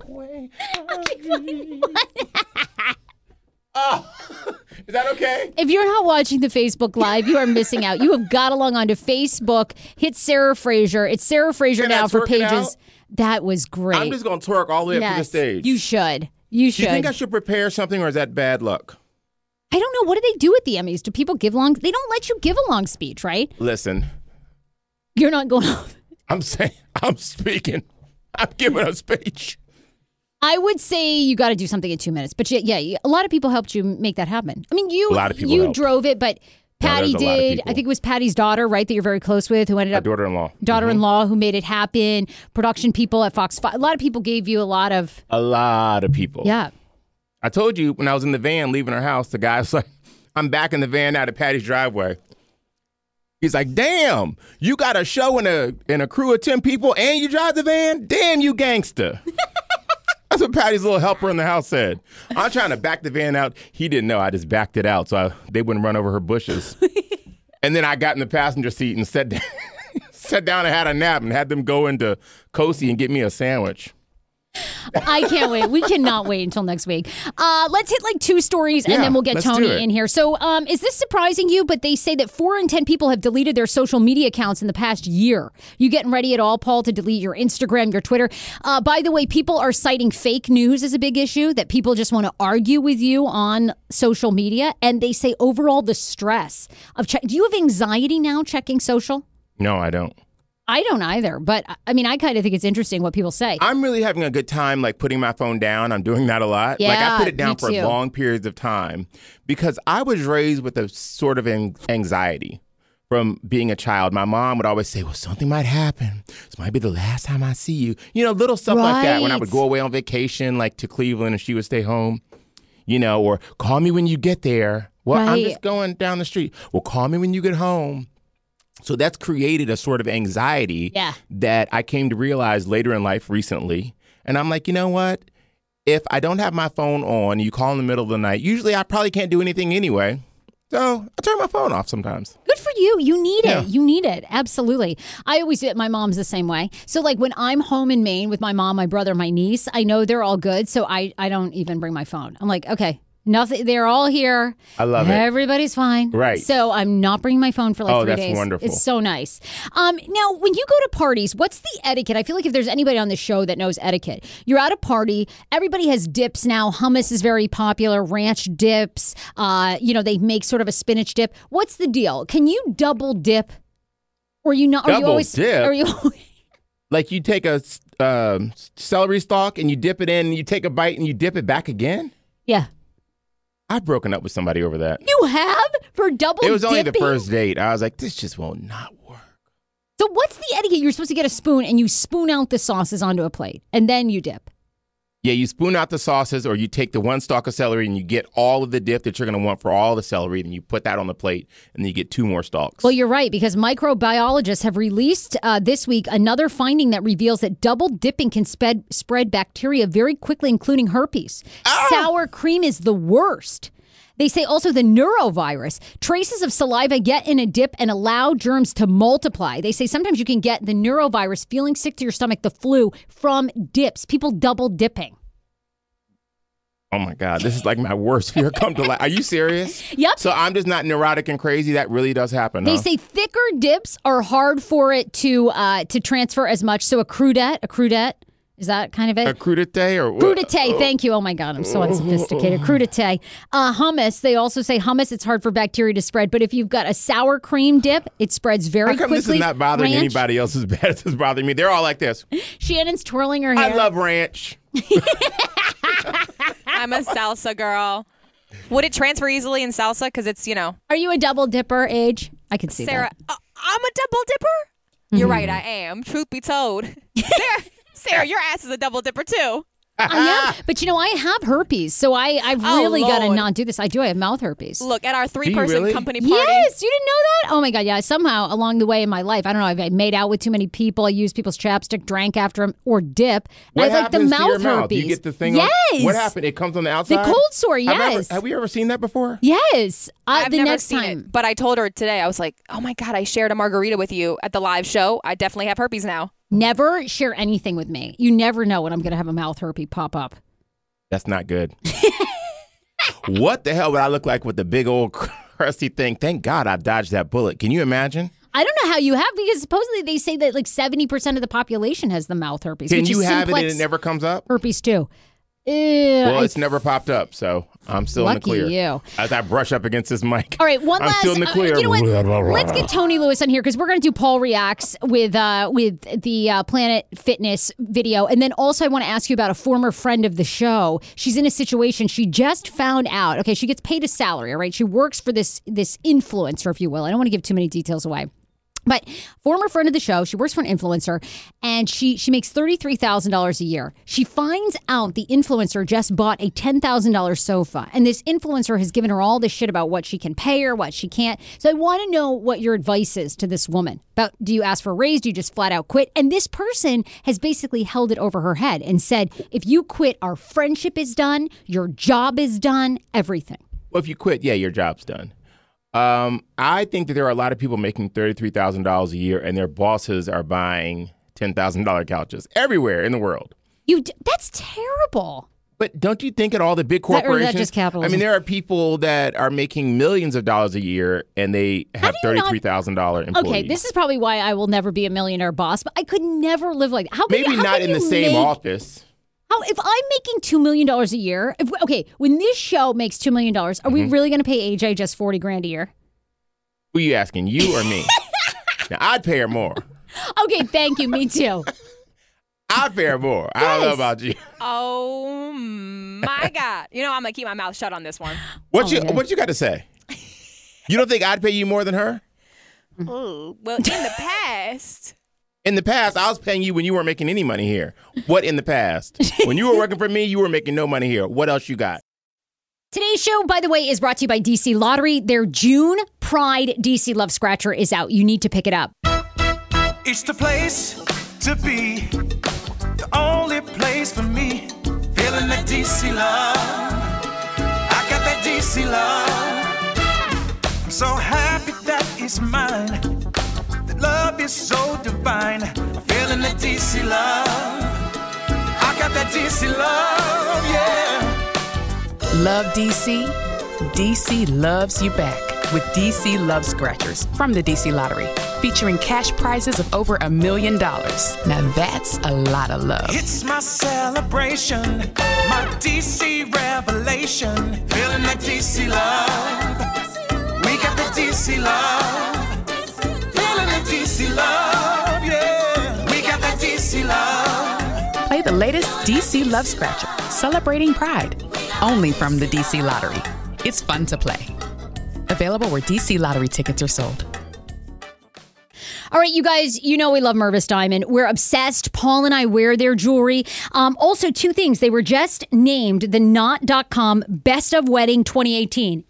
Speaker 3: Oh, is that okay?
Speaker 1: If you're not watching the Facebook Live, you are missing out. You have got to log on to Facebook, hit Sarah Fraser. It's Sarah Fraser
Speaker 3: Can I
Speaker 1: now for
Speaker 3: twerk it
Speaker 1: pages.
Speaker 3: out?
Speaker 1: That was great.
Speaker 3: I'm just gonna twerk all the way up to the
Speaker 1: yes,
Speaker 3: stage.
Speaker 1: you should. You
Speaker 3: Do
Speaker 1: should.
Speaker 3: you think I should prepare something, or is that bad luck?
Speaker 1: I don't know. What do they do at the Emmys? Do people give long? They don't let you give a long speech, right?
Speaker 3: Listen,
Speaker 1: You're not going off.
Speaker 3: I'm saying, I'm speaking. I'm giving a speech.
Speaker 1: I would say you got to do something in two minutes. But yeah, yeah, a lot of people helped you make that happen. I mean, you
Speaker 3: A lot of people
Speaker 1: you
Speaker 3: helped.
Speaker 1: drove it, but
Speaker 3: No,
Speaker 1: Patty
Speaker 3: there's a lot of
Speaker 1: did.
Speaker 3: people.
Speaker 1: I think it was Patty's daughter, right, that you're very close with, who ended
Speaker 3: My
Speaker 1: up
Speaker 3: daughter-in-law.
Speaker 1: daughter-in-law who made it happen. Production people at Fox five. A lot of people gave you a lot of
Speaker 3: A lot of people.
Speaker 1: yeah.
Speaker 3: I told you when I was in the van leaving her house, the guy's like, I'm back in the van out of Patty's driveway. He's like, damn, you got a show and a and a crew of ten people and you drive the van? Damn, you gangster. That's what Patty's little helper in the house said. I'm trying to back the van out. He didn't know. I just backed it out so I, they wouldn't run over her bushes. And then I got in the passenger seat and sat down, sat down and had a nap and had them go into Cosi and get me a sandwich.
Speaker 1: I can't wait. We cannot wait until next week. Uh, let's hit like two stories and
Speaker 3: Yeah,
Speaker 1: then we'll get
Speaker 3: let's do
Speaker 1: Tony
Speaker 3: it.
Speaker 1: in here. So um, is this surprising you? But they say that four in ten people have deleted their social media accounts in the past year. You getting ready at all, Paul, to delete your Instagram, your Twitter? Uh, by the way, people are citing fake news as a big issue, that people just want to argue with you on social media. And they say overall the stress of check. Do you have anxiety now checking social?
Speaker 3: No, I don't.
Speaker 1: I don't either. But I mean, I kind of think it's interesting what people say.
Speaker 3: I'm really having a good time, like putting my phone down. I'm doing that a lot. like I
Speaker 1: Yeah,
Speaker 3: put it down
Speaker 1: me
Speaker 3: for
Speaker 1: too.
Speaker 3: long periods of time because I was raised with a sort of an- anxiety from being a child. My mom would always say, well, something might happen. This might be the last time I see you. You know, little stuff like that when I would
Speaker 1: Right.
Speaker 3: go away on vacation, like to Cleveland, and she would stay home, you know, or call me when you get there. Well, I'm
Speaker 1: Right.
Speaker 3: just going down the street. Well, call me when you get home. So that's created a sort of anxiety
Speaker 1: Yeah.
Speaker 3: that I came to realize later in life recently. And I'm like, you know what? If I don't have my phone on, you call in the middle of the night, usually I probably can't do anything anyway. So I turn my phone off sometimes.
Speaker 1: Good for you. You need
Speaker 3: Yeah.
Speaker 1: it. You need it. Absolutely. I always do it. My mom's the same way. So like when I'm home in Maine with my mom, my brother, my niece, I know they're all good. So I, I don't even bring my phone. I'm like, okay, nothing. They're all here.
Speaker 3: I love it.
Speaker 1: Everybody's fine.
Speaker 3: Right.
Speaker 1: So I'm not bringing my phone for like
Speaker 3: Oh,
Speaker 1: three
Speaker 3: that's
Speaker 1: days.
Speaker 3: wonderful.
Speaker 1: It's so nice. Um, now, when you go to parties, what's the etiquette? I feel like if there's anybody on the show that knows etiquette, you're at a party. Everybody has dips now. Hummus is very popular. Ranch dips. Uh, you know, they make sort of a spinach dip. What's the deal? Can you double dip? Or you not? Are you
Speaker 3: Double
Speaker 1: always?
Speaker 3: dip?
Speaker 1: Are you?
Speaker 3: Like you take a um, celery stalk and you dip it in and you take a bite and you dip it back again?
Speaker 1: Yeah.
Speaker 3: I've broken up with somebody over that.
Speaker 1: You have for double.
Speaker 3: It was only the
Speaker 1: dipping?
Speaker 3: first date. I was like, this just will not work.
Speaker 1: So what's the etiquette? You're supposed to get a spoon and you spoon out the sauces onto a plate and then you dip.
Speaker 3: Yeah, you spoon out the sauces, or you take the one stalk of celery and you get all of the dip that you're going to want for all the celery, and you put that on the plate, and then you get two more stalks.
Speaker 1: Well, you're right, because microbiologists have released uh, this week another finding that reveals that double dipping can spread, spread bacteria very quickly, including herpes.
Speaker 3: Ah!
Speaker 1: Sour cream is the worst. They say also the neurovirus. Traces of saliva get in a dip and allow germs to multiply. They say sometimes you can get the neurovirus, feeling sick to your stomach, the flu, from dips. People double dipping.
Speaker 3: Oh, my God. This is like my worst fear come to life. Are you serious?
Speaker 1: Yep.
Speaker 3: So I'm just not neurotic and crazy. That really does happen,
Speaker 1: They
Speaker 3: huh?
Speaker 1: say thicker dips are hard for it to uh, to transfer as much. So a crudette, a crudette, is that kind of it?
Speaker 3: A crudité or what?
Speaker 1: Crudité, thank you. Oh my God, I'm so unsophisticated. Crudité. Uh, hummus, they also say hummus, it's hard for bacteria to spread, but if you've got a sour cream dip, it spreads very
Speaker 3: How come
Speaker 1: quickly.
Speaker 3: this is not bothering
Speaker 1: Ranch.
Speaker 3: anybody else as bad as it's bothering me? They're all like this.
Speaker 1: Shannon's twirling her hair.
Speaker 3: I love ranch.
Speaker 5: I'm a salsa girl. Would it transfer easily in salsa? Because it's, you know.
Speaker 1: Are you a double dipper, Age? I could see
Speaker 5: Sarah,
Speaker 1: that.
Speaker 5: uh, I'm a double dipper? You're right, I am. Truth be told. Sarah, Sarah, your ass is a double dipper too.
Speaker 1: I am, but you know, I have herpes, so I, I've
Speaker 5: Oh,
Speaker 1: really got to
Speaker 5: Lord.
Speaker 1: not do this. I do. I have mouth herpes.
Speaker 5: Look, at our
Speaker 3: Do you
Speaker 5: three-person
Speaker 3: really?
Speaker 5: company party.
Speaker 1: Yes, you didn't know that? Oh my God, yeah. Somehow along the way in my life, I don't know if I made out with too many people, I used people's chapstick, drank after them, or dip.
Speaker 3: What
Speaker 1: I like the
Speaker 3: happens
Speaker 1: mouth
Speaker 3: to your mouth?
Speaker 1: herpes.
Speaker 3: You get the thing
Speaker 1: yes.
Speaker 3: on? What happened? It comes on the
Speaker 1: The
Speaker 3: outside?
Speaker 1: cold sore,
Speaker 3: Have I ever-
Speaker 1: yes.
Speaker 3: Have we ever seen that before?
Speaker 1: Yes. Uh,
Speaker 5: I've
Speaker 1: the
Speaker 5: never
Speaker 1: next
Speaker 5: seen
Speaker 1: time.
Speaker 5: it, but I told her today, I was like, oh my God, I shared a margarita with you at the live show. I definitely have herpes now.
Speaker 1: Never share anything with me. You never know when I'm going to have a mouth herpes pop up.
Speaker 3: That's not good. What the hell would I look like with the big old crusty thing? Thank God I dodged that bullet. Can you imagine?
Speaker 1: I don't know how you have, because supposedly they say that like seventy percent of the population has the mouth herpes.
Speaker 3: Can
Speaker 1: which
Speaker 3: you
Speaker 1: is
Speaker 3: have it and
Speaker 1: simplex
Speaker 3: it never comes up?
Speaker 1: herpes too. Ew,
Speaker 3: Well,
Speaker 1: I-
Speaker 3: it's never popped up, so I'm still in the
Speaker 1: Lucky
Speaker 3: clear.
Speaker 1: you.
Speaker 3: As I brush up against this mic.
Speaker 1: All right, one
Speaker 3: I'm
Speaker 1: last.
Speaker 3: still in the
Speaker 1: uh,
Speaker 3: clear.
Speaker 1: you know what? Let's get Tony Lewis on here because we're going to do Paul Reacts with uh, with the uh, Planet Fitness video, and then also I want to ask you about a former friend of the show. She's in a situation she just found out. Okay, she gets paid a salary. All right, she works for this this influencer, if you will. I don't want to give too many details away. But former friend of the show, she works for an influencer, and she she makes thirty-three thousand dollars a year. She finds out the influencer just bought a ten thousand dollars sofa, and this influencer has given her all this shit about what she can pay her, what she can't. So I want to know what your advice is to this woman. About, do you ask for a raise? Do you just flat out quit? And this person has basically held it over her head and said, if you quit, our friendship is done, your job is done, everything.
Speaker 3: Well, if you quit, yeah, your job's done. Um, I think that there are a lot of people making thirty-three thousand dollars a year, and their bosses are buying ten thousand dollars couches everywhere in the world.
Speaker 1: You d- that's terrible.
Speaker 3: But don't you think at all the big
Speaker 1: That- or is that
Speaker 3: corporations?
Speaker 1: just capitalism?
Speaker 3: I mean, there are people that are making millions of dollars a year, and they have
Speaker 1: do you not-
Speaker 3: thirty-three thousand dollars employees.
Speaker 1: Okay, this is probably why I will never be a millionaire boss, but I could never live like that. How could
Speaker 3: Maybe
Speaker 1: you, how
Speaker 3: not
Speaker 1: could
Speaker 3: in the
Speaker 1: you
Speaker 3: same
Speaker 1: make-
Speaker 3: office.
Speaker 1: How if I'm making two million dollars a year? If, okay, when this show makes two million dollars, are we really going to pay A J just forty grand a year?
Speaker 3: Who are you asking, you or me? Now, I'd pay her more.
Speaker 1: Okay, thank you. Me too.
Speaker 3: I'd pay her more. I don't know
Speaker 1: Yes.
Speaker 3: about you.
Speaker 5: Oh my God. You know, I'm going to keep my mouth shut on this one.
Speaker 3: What
Speaker 1: Oh,
Speaker 3: you
Speaker 1: yeah.
Speaker 3: What you got to say? You don't think I'd pay you more than her?
Speaker 5: Ooh, well, in the past.
Speaker 3: In the past, I was paying you when you weren't making any money here. What in the past? When you were working for me, you were making no money here. What else you got?
Speaker 1: Today's show, by the way, is brought to you by D C Lottery. Their June Pride D C Love Scratcher is out. You need to pick it up.
Speaker 7: It's the place to be, the only place for me. Feeling that D C love, I got that D C love. I'm so happy that it's mine. That love is so divine. I'm feeling that D C love, I got that D C love, yeah.
Speaker 8: Love D C? D C loves you back with D C Love Scratchers from the D C Lottery, featuring cash prizes of over a million dollars. Now that's a lot of love.
Speaker 7: It's my celebration, my D C revelation. Feeling that D C love. We got the D C love. Feeling the D C love, yeah. We got that D C love.
Speaker 8: Play the latest D C Love Scratcher, celebrating pride, only from the D C Lottery. It's fun to play. Available where D C Lottery tickets are sold.
Speaker 1: All right, you guys, you know we love Mervis Diamond. We're obsessed. Paul and I wear their jewelry. Um, also, two things. They were just named the knot dot com Best of Wedding twenty eighteen.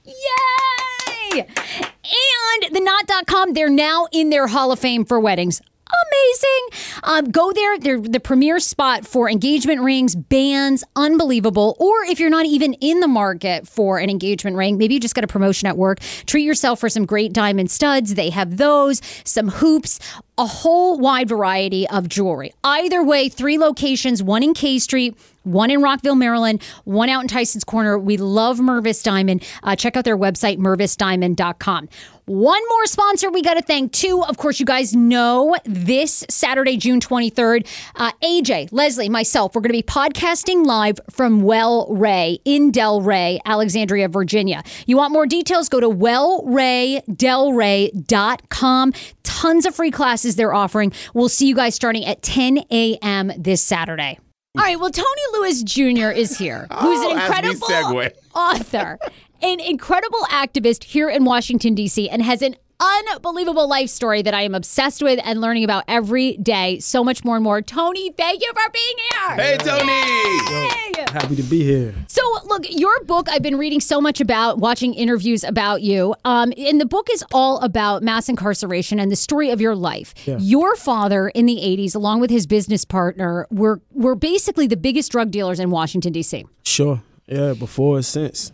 Speaker 1: Yay! And the knot dot com, they're now in their Hall of Fame for weddings. Amazing. Um, go there. They're the premier spot for engagement rings, bands, unbelievable. Or if you're not even in the market for an engagement ring, maybe you just got a promotion at work, treat yourself for some great diamond studs. They have those, some hoops, a whole wide variety of jewelry. Either way, three locations, one in K Street, one in Rockville, Maryland, one out in Tyson's Corner. We love Mervis Diamond. Uh, check out their website, mervis diamond dot com. One more sponsor we got to thank, too. Of course, you guys know this Saturday, June twenty-third, uh, A J, Leslie, myself, we're going to be podcasting live from Well Ray in Delray, Alexandria, Virginia. You want more details? Go to well ray delray dot com. Tons of free classes they're offering. We'll see you guys starting at ten a.m. this Saturday. All right, well, Tony Lewis Junior is here, who's
Speaker 3: Oh,
Speaker 1: an
Speaker 3: as we
Speaker 1: incredible
Speaker 3: segue.
Speaker 1: author, an incredible activist here in Washington, D C, and has an unbelievable life story that I am obsessed with and learning about every day. So much more and more. Tony, thank you for being here.
Speaker 3: Hey, Tony.
Speaker 1: Yay!
Speaker 9: Happy to be here.
Speaker 1: So, look, your book, I've been reading so much about, watching interviews about you. Um, and the book is all about mass incarceration and the story of your life.
Speaker 9: Yeah.
Speaker 1: Your father in the eighties, along with his business partner, were, were basically the biggest drug dealers in Washington, D C.
Speaker 9: Sure. Yeah, before and since.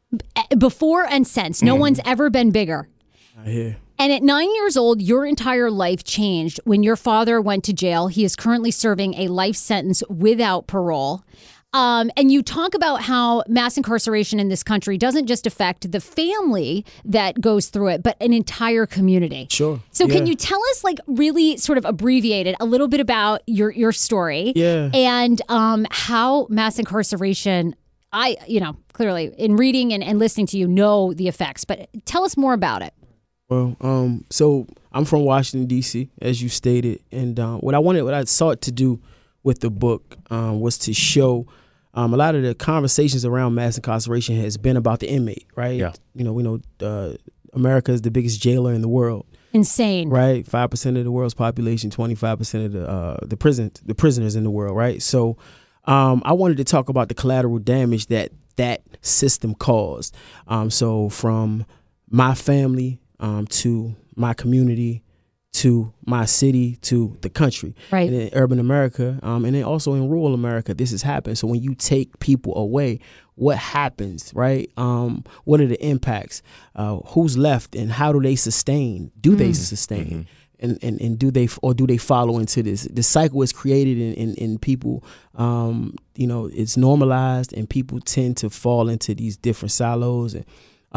Speaker 1: Before and since. No one's ever been bigger.
Speaker 9: I hear.
Speaker 1: And at nine years old, your entire life changed when your father went to jail. He is currently serving a life sentence without parole. Um, and you talk about how mass incarceration in this country doesn't just affect the family that goes through it, but an entire community.
Speaker 9: Sure.
Speaker 1: So can
Speaker 9: Yeah.
Speaker 1: you tell us, like, really sort of abbreviated a little bit about your, your story?
Speaker 9: Yeah.
Speaker 1: And um, how mass incarceration, I, you know, clearly in reading and, and listening to you know the effects, but tell us more about it.
Speaker 9: Well, um, so I'm from Washington, D C, as you stated. And um, what I wanted, what I sought to do with the book um, was to show um, a lot of the conversations around mass incarceration has been about the inmate, right?
Speaker 3: Yeah.
Speaker 9: You know, we know uh, America is the biggest jailer in the world,
Speaker 1: Insane.
Speaker 9: right? five percent of the world's population, twenty-five percent of the uh, the prison, the prisoners in the world, right? So um, I wanted to talk about the collateral damage that that system caused. Um, so from my family um, to my community, to my city, to the country,
Speaker 1: Right.
Speaker 9: and in urban America, um, and then also in rural America, this has happened. So when you take people away, what happens, right? Um, what are the impacts? Uh, who's left, and how do they sustain? Do they sustain? And, and and do they or do they follow into this? The cycle is created in in, in people. Um, you know, it's normalized, and people tend to fall into these different silos. And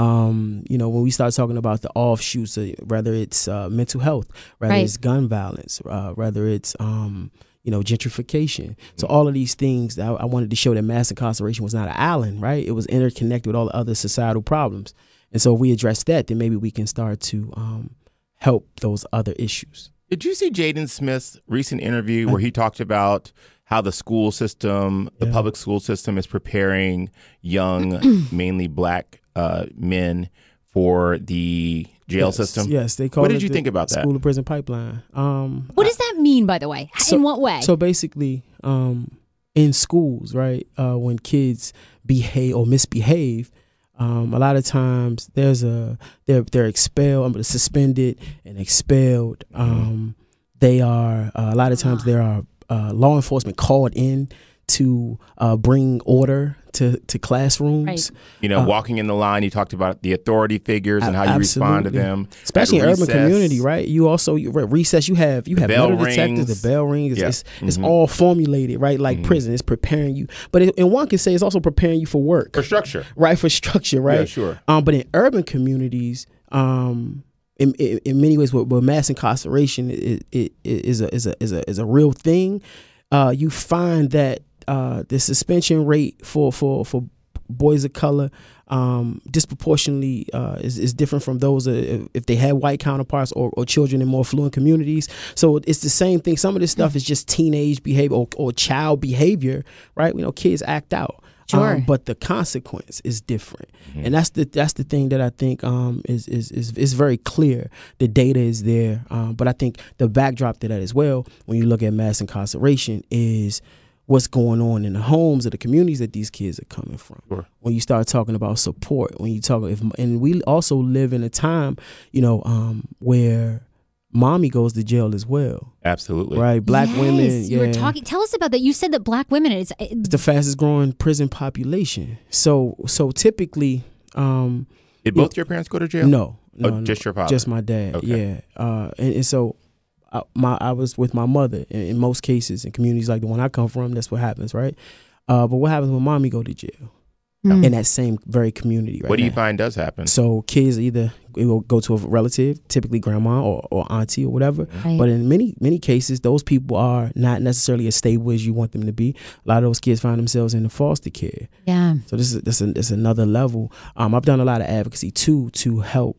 Speaker 9: um, you know, when we start talking about the offshoots, uh, whether it's uh, mental health, whether
Speaker 1: Right.
Speaker 9: it's gun violence, uh, whether it's um, you know, gentrification. So all of these things, I, I wanted to show that mass incarceration was not an island, right? It was interconnected with all the other societal problems. And so if we address that, then maybe we can start to um, help those other issues.
Speaker 3: Did you see Jaden Smith's recent interview where he talked about how the school system, the
Speaker 9: Yeah.
Speaker 3: public school system, is preparing young, mainly black uh, men for the jail
Speaker 9: yes,
Speaker 3: system?
Speaker 9: Yes, they call
Speaker 3: What
Speaker 9: it
Speaker 3: did you
Speaker 9: the
Speaker 3: think about that?
Speaker 9: School to prison pipeline. Um,
Speaker 1: What does that mean, by the way?
Speaker 9: So-
Speaker 1: In what way?
Speaker 9: So basically, um, in schools, right, uh, when kids behave or misbehave, um, a lot of times there's a they're they're expelled, um, suspended and expelled. Um, they are uh, a lot of times there are uh, law enforcement called in to uh, bring order to to classrooms.
Speaker 1: Right.
Speaker 3: You know,
Speaker 9: Uh,
Speaker 3: walking in the line, you talked about the authority figures and how you respond to
Speaker 9: Absolutely.
Speaker 3: them.
Speaker 9: Especially in
Speaker 3: At
Speaker 9: urban
Speaker 3: recess.
Speaker 9: community, right? You also you, at recess you have you have
Speaker 3: bell
Speaker 9: metal detectors,
Speaker 3: rings.
Speaker 9: the bell rings.
Speaker 3: Yeah.
Speaker 9: It's, it's
Speaker 3: Mhm.
Speaker 9: all formulated, right? Like
Speaker 3: Mhm.
Speaker 9: prison, it's preparing you. But it, and one can say it's also preparing you for work,
Speaker 3: For structure.
Speaker 9: right? For structure, right?
Speaker 3: Yeah, sure.
Speaker 9: Um, but in urban communities, um, in, in, in many ways, where, where mass incarceration is, is, is a is a is a is a real thing. Uh, you find that uh, the suspension rate for for for boys of color um, disproportionately uh, is, is different from those uh, if, if they had white counterparts or, or children in more affluent communities. So it's the same thing. Some of this stuff is just teenage behavior or, or child behavior, right? You know, kids act out.
Speaker 1: Sure.
Speaker 9: Um, but the consequence is different,
Speaker 3: Mm-hmm.
Speaker 9: and that's the that's the thing that I think um, is, is is is very clear. The data is there, um, but I think the backdrop to that as well, when you look at mass incarceration, is what's going on in the homes of the communities that these kids are coming from.
Speaker 3: Sure.
Speaker 9: When you start talking about support, when you talk, if and we also live in a time, you know, um, where mommy goes to jail as well.
Speaker 3: Absolutely.
Speaker 9: Right, black
Speaker 1: yes,
Speaker 9: women.
Speaker 1: You
Speaker 9: yeah.
Speaker 1: were talking. Tell us about that. You said that black women is
Speaker 9: It's the fastest growing prison population. So so typically, um,
Speaker 3: Did
Speaker 9: you
Speaker 3: both your parents go to jail?
Speaker 9: no, no,
Speaker 3: Oh,
Speaker 9: no,
Speaker 3: just your father?
Speaker 9: just my dad.
Speaker 3: Okay.
Speaker 9: Yeah, uh, and, and so I, my I was with my mother. In, in most cases, in communities like the one I come from, that's what happens, right? Uh, but what happens when mommy go to jail
Speaker 1: Mm.
Speaker 9: in that same very community? Right
Speaker 3: What do you
Speaker 9: now?
Speaker 3: find does happen?
Speaker 9: So kids either will go to a relative, typically grandma or, or auntie or whatever.
Speaker 1: Right.
Speaker 9: But in many many cases, those people are not necessarily as stable as you want them to be. A lot of those kids find themselves in the foster care.
Speaker 1: yeah.
Speaker 9: So this is this is, this is another level. Um, I've done a lot of advocacy too to help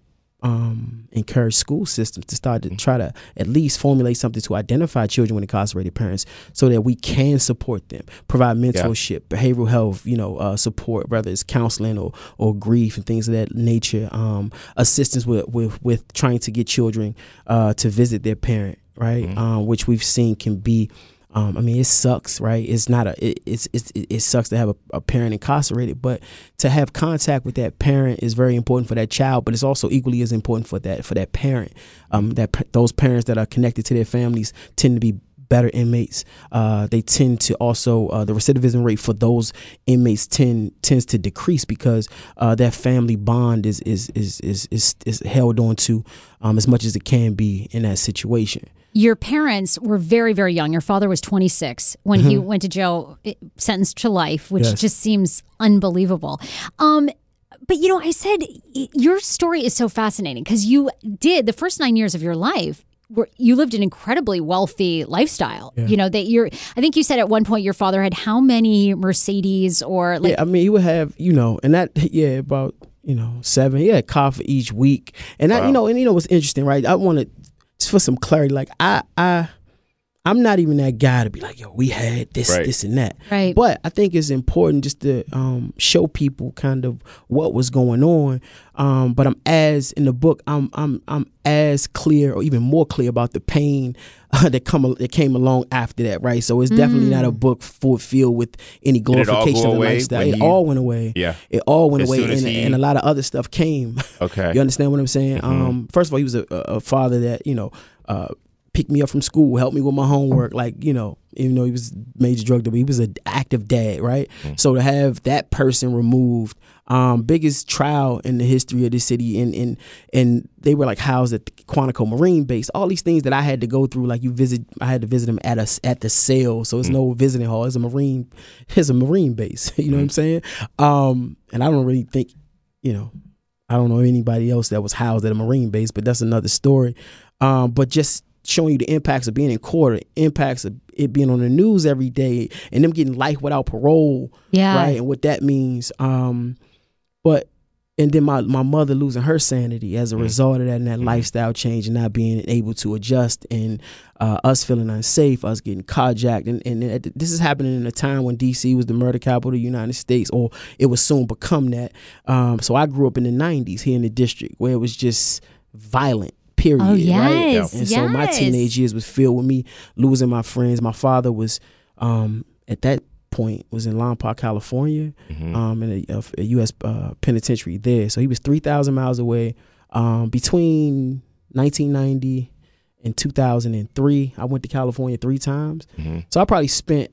Speaker 9: um, encourage school systems to start to try to at least formulate something to identify children with incarcerated parents, so that we can support them, provide mentorship, behavioral health, you know, uh, support, whether it's counseling or or grief and things of that nature. Um, assistance with with with trying to get children uh, to visit their parent, right?
Speaker 3: Mm-hmm.
Speaker 9: Um, which we've seen can be. Um, I mean, it sucks, right? It's not a, it, it's, it's, it sucks to have a, a parent incarcerated, but to have contact with that parent is very important for that child, but it's also equally as important for that, for that parent. Um, that p- those parents that are connected to their families tend to be better inmates. Uh, they tend to also, uh, the recidivism rate for those inmates tend, tends to decrease because, uh, that family bond is, is, is, is, is, is held on to, um, as much as it can be in that situation.
Speaker 1: Your parents were very, very young. Your father was twenty-six when he went to jail, eh, sentenced to life, which
Speaker 9: Yes.
Speaker 1: just seems unbelievable. Um, but, you know, I said y- your story is so fascinating because you did the first nine years of your life. Were, you lived an incredibly wealthy lifestyle. You know, that you're, I think you said at one point your father had how many Mercedes or like,
Speaker 9: Yeah, I mean, he would have, you know, and that, yeah, about, you know, seven. He had a car for each week. And that, you know, and you know what's interesting, right? I want to, just for some clarity, like, I, I, I'm not even that guy to be like, yo, we had this,
Speaker 3: Right.
Speaker 9: this, and that.
Speaker 1: Right.
Speaker 9: But I think it's important just to um, show people kind of what was going on. Um, but I'm as in the book, I'm I'm I'm as clear or even more clear about the pain uh, that come that came along after that, right? So it's definitely not a book full filled with any
Speaker 3: Did it all
Speaker 9: glorification
Speaker 3: go
Speaker 9: of the
Speaker 3: away
Speaker 9: lifestyle.
Speaker 3: when
Speaker 9: It
Speaker 3: you-
Speaker 9: all went away.
Speaker 3: Yeah.
Speaker 9: It all went
Speaker 3: As
Speaker 9: away,
Speaker 3: soon as
Speaker 9: and,
Speaker 3: he-
Speaker 9: and a lot of other stuff came.
Speaker 3: Okay.
Speaker 9: You understand what I'm saying? Um, first of all, he was a, a a father that, you know, uh, picked me up from school, helped me with my homework, like, you know, even though he was major drug dealer, he was an active dad, right? So to have that person removed, um, biggest trial in the history of the city, and and and they were like housed at the Quantico Marine Base. All these things that I had to go through, like you visit, I had to visit them at a at the cell, so it's no visiting hall. It's a Marine, it's a Marine base. You know what I'm saying? Um, and I don't really think, you know, I don't know anybody else that was housed at a Marine base, but that's another story. Um, but just showing you the impacts of being in court, the impacts of it being on the news every day, and them getting life without parole,
Speaker 1: Yeah.
Speaker 9: right, and what that means. Um, but and then my, my mother losing her sanity as a result of that, and that lifestyle change, and not being able to adjust, and uh, us feeling unsafe, us getting carjacked, and, and it- this is happening in a time when D C was the murder capital of the United States, or it was soon become that. Um, so I grew up in the nineties here in the district where it was just violent. Period.
Speaker 1: Oh,
Speaker 9: Right?
Speaker 1: yes,
Speaker 9: And so my
Speaker 1: yes.
Speaker 9: teenage years was filled with me losing my friends. My father was, um, at that point, was in Lompoc, California, um, in a, a U S uh, penitentiary there. So he was three thousand miles away. Um, between nineteen ninety and two thousand three, I went to California three times. So I probably spent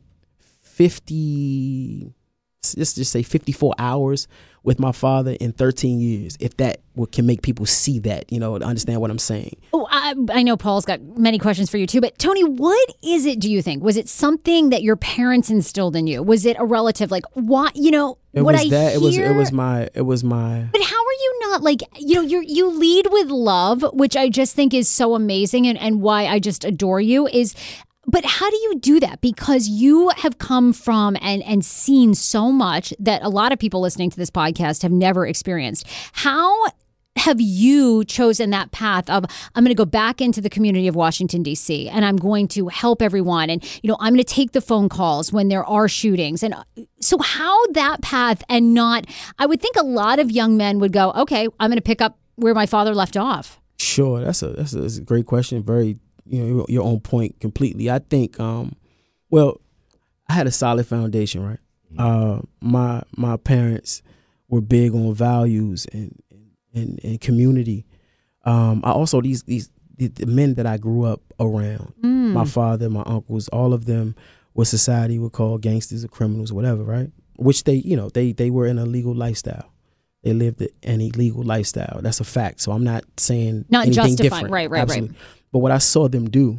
Speaker 9: fifty, let's just say fifty-four hours with my father in thirteen years, if that would, can make people see that, you know, to understand what I'm saying.
Speaker 1: Oh, I, I know Paul's got many questions for you too, but Tony, what is it, do you think? Was it something that your parents instilled in you? Was it a relative? Like, why, you know,
Speaker 9: It
Speaker 1: what
Speaker 9: was
Speaker 1: I
Speaker 9: that.
Speaker 1: hear...
Speaker 9: It was. It was my. It was my.
Speaker 1: But how are you not like, you know, you you lead with love, which I just think is so amazing, and, and why I just adore you is, but how do you do that? Because you have come from and, and seen so much that a lot of people listening to this podcast have never experienced. How have you chosen that path of, I'm going to go back into the community of Washington, D C, and I'm going to help everyone. And, you know, I'm going to take the phone calls when there are shootings. And so how that path and not, I would think a lot of young men would go, okay, I'm going to pick up where my father left off.
Speaker 9: Sure. That's a, that's a, that's a great question. Very, you know, your own point completely. I think, um, well, I had a solid foundation, right? Uh, my, my parents were big on values and, and, and community. Um, I also, these, these, the, the men that I grew up around, mm. my father, my uncles, all of them, what society would call gangsters or criminals, whatever, right? Which they, you know, they, they were in a legal lifestyle. They lived an illegal lifestyle. That's a fact. So I'm not saying
Speaker 1: not
Speaker 9: anything
Speaker 1: justifying.
Speaker 9: different.
Speaker 1: Right, right,
Speaker 9: Absolutely.
Speaker 1: right.
Speaker 9: But what I saw them do,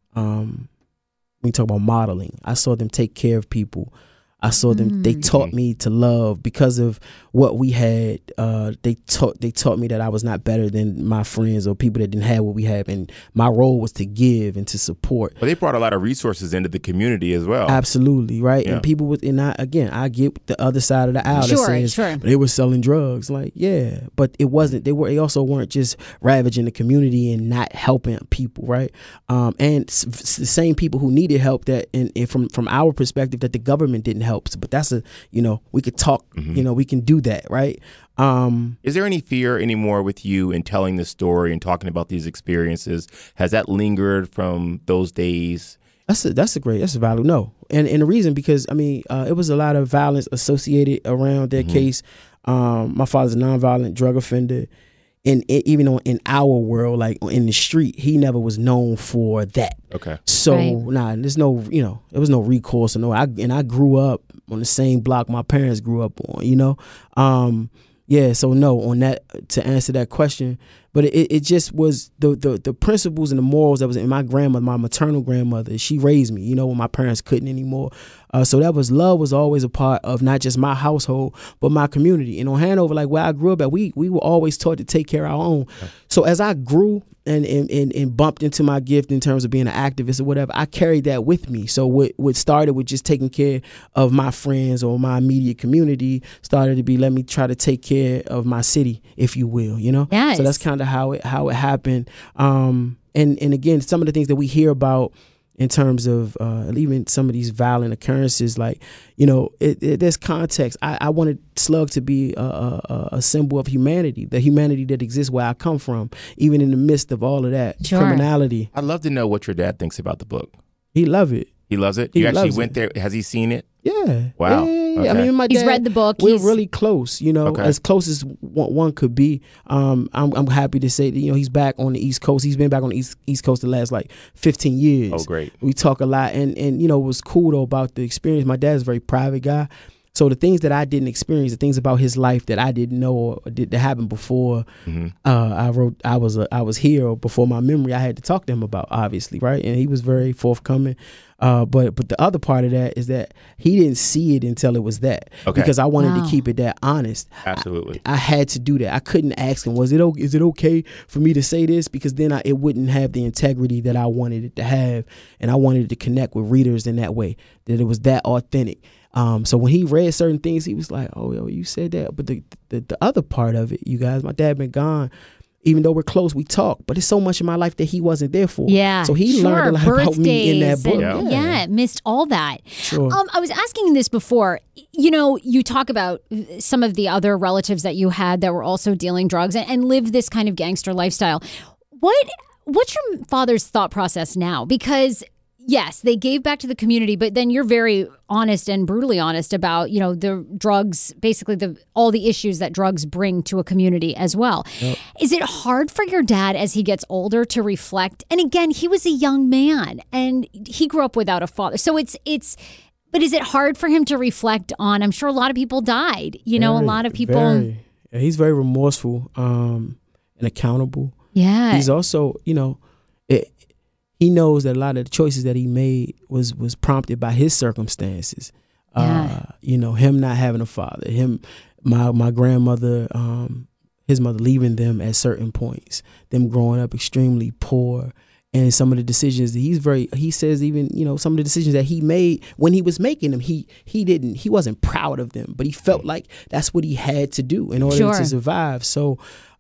Speaker 9: um, when you talk about modeling, I saw them take care of people. I saw them. They taught me to love because of what we had. Uh, they taught. They taught me that I was not better than my friends or people that didn't have what we have, and my role was to give and to support.
Speaker 3: But they brought a lot of resources into the community as well.
Speaker 9: Absolutely, right.
Speaker 3: Yeah.
Speaker 9: And people with, and I again, I get the other side of the aisle.
Speaker 1: Sure,
Speaker 9: that says,
Speaker 1: sure.
Speaker 9: But they were selling drugs. Like, yeah, but it wasn't. They were. They also weren't just ravaging the community and not helping people, right? Um, and s- s- the same people who needed help that, and, and from from our perspective, that the government didn't help. But that's a, you know, we could talk.
Speaker 3: Mm-hmm.
Speaker 9: You know, we can do that, right? Um,
Speaker 3: Is there any fear anymore with you in telling the story and talking about these experiences? Has that lingered from those days?
Speaker 9: That's a, that's a great, that's a valid no. And and the reason, because, I mean, uh, it was a lot of violence associated around that mm-hmm. case. Um, my father's a nonviolent drug offender. And it, even on, in our world, like in the street, he never was known for that.
Speaker 3: Okay.
Speaker 9: So,
Speaker 1: right.
Speaker 9: nah, there's no, you know, there was no recourse. Or no, I, and I grew up on the same block my parents grew up on, you know? Um, yeah, so no, on that, to answer that question, but it, it just was the, the the principles and the morals that was in my grandmother, my maternal grandmother. She raised me, you know, when my parents couldn't anymore. Uh, so that was, love was always a part of not just my household, but my community. And on Hanover, like where I grew up at, we we were always taught to take care of our own. Okay. So as I grew and, and, and, and bumped into my gift in terms of being an activist or whatever, I carried that with me. So what, what started with just taking care of my friends or my immediate community started to be, let me try to take care of my city, if you will, you know?
Speaker 1: Yes.
Speaker 9: So that's kind of how it how it happened. Um, and, and again, some of the things that we hear about in terms of uh, even some of these violent occurrences, like, you know, it, it, there's context. I, I wanted Slug to be a, a, a symbol of humanity, the humanity that exists where I come from, even in the midst of all of that
Speaker 1: Sure.
Speaker 9: criminality.
Speaker 3: I'd love to know what your dad thinks about the book.
Speaker 9: He loved it.
Speaker 3: He loves it?
Speaker 9: He
Speaker 3: you actually
Speaker 9: loves
Speaker 3: went
Speaker 9: it.
Speaker 3: there. Has he seen it?
Speaker 9: Yeah.
Speaker 3: Wow.
Speaker 9: Yeah, yeah, yeah.
Speaker 3: Okay.
Speaker 9: I mean, my
Speaker 1: He's
Speaker 9: dad,
Speaker 1: read the book.
Speaker 9: We're
Speaker 1: He's-
Speaker 9: really close, you know,
Speaker 3: Okay.
Speaker 9: as close as one, one could be. Um, I'm, I'm happy to say that, you know, he's back on the East Coast. He's been back on the East, East Coast the last like fifteen years.
Speaker 3: Oh, great.
Speaker 9: We talk a lot. And, and you know, what's cool though about the experience, my dad's a very private guy. So the things that I didn't experience, the things about his life that I didn't know or did that happened before,
Speaker 3: Mm-hmm.
Speaker 9: uh, I wrote, I was, a, I was here or before my memory, I had to talk to him about, obviously, right? And he was very forthcoming. Uh, but but the other part of that is that he didn't see it until it was that.
Speaker 3: Okay.
Speaker 9: Because I wanted
Speaker 1: Wow.
Speaker 9: to keep it that honest.
Speaker 3: Absolutely.
Speaker 9: I, I had to do that. I couldn't ask him, was it o- is it okay for me to say this? Because then I, it wouldn't have the integrity that I wanted it to have, and I wanted to connect with readers in that way, that it was that authentic. Um, so when he read certain things, he was like, "Oh, yo, you said that." But the, the the other part of it, you guys, my dad been gone. Even though we're close, we talk, but it's so much in my life that he wasn't there for.
Speaker 1: Yeah.
Speaker 9: So he
Speaker 1: sure.
Speaker 9: learned a lot about me in that
Speaker 1: Birthdays
Speaker 9: book.
Speaker 1: and-
Speaker 3: Yeah.
Speaker 1: yeah. missed all that.
Speaker 9: Sure.
Speaker 1: Um, I was asking this before. You know, you talk about some of the other relatives that you had that were also dealing drugs and, and lived this kind of gangster lifestyle. What What's your father's thought process now? Because yes, they gave back to the community, but then you're very honest and brutally honest about, you know, the drugs, basically the all the issues that drugs bring to a community as well. Yep. Is it hard for your dad as he gets older to reflect? And again, he was a young man and he grew up without a father. So it's it's but is it hard for him to reflect on? I'm sure a lot of people died. You know,
Speaker 9: Very,
Speaker 1: a lot of people
Speaker 9: very. Yeah, he's very remorseful um, and accountable.
Speaker 1: Yeah.
Speaker 9: He's also, you know, it, he knows that a lot of the choices that he made was was prompted by his circumstances.
Speaker 1: Yeah.
Speaker 9: Uh, you know, him not having a father, him, my my grandmother, um, his mother leaving them at certain points, them growing up extremely poor, and some of the decisions that he's very, he says even, you know, some of the decisions that he made when he was making them, he he didn't, he wasn't proud of them, but he felt like that's what he had to do in order
Speaker 1: Sure.
Speaker 9: to survive. So,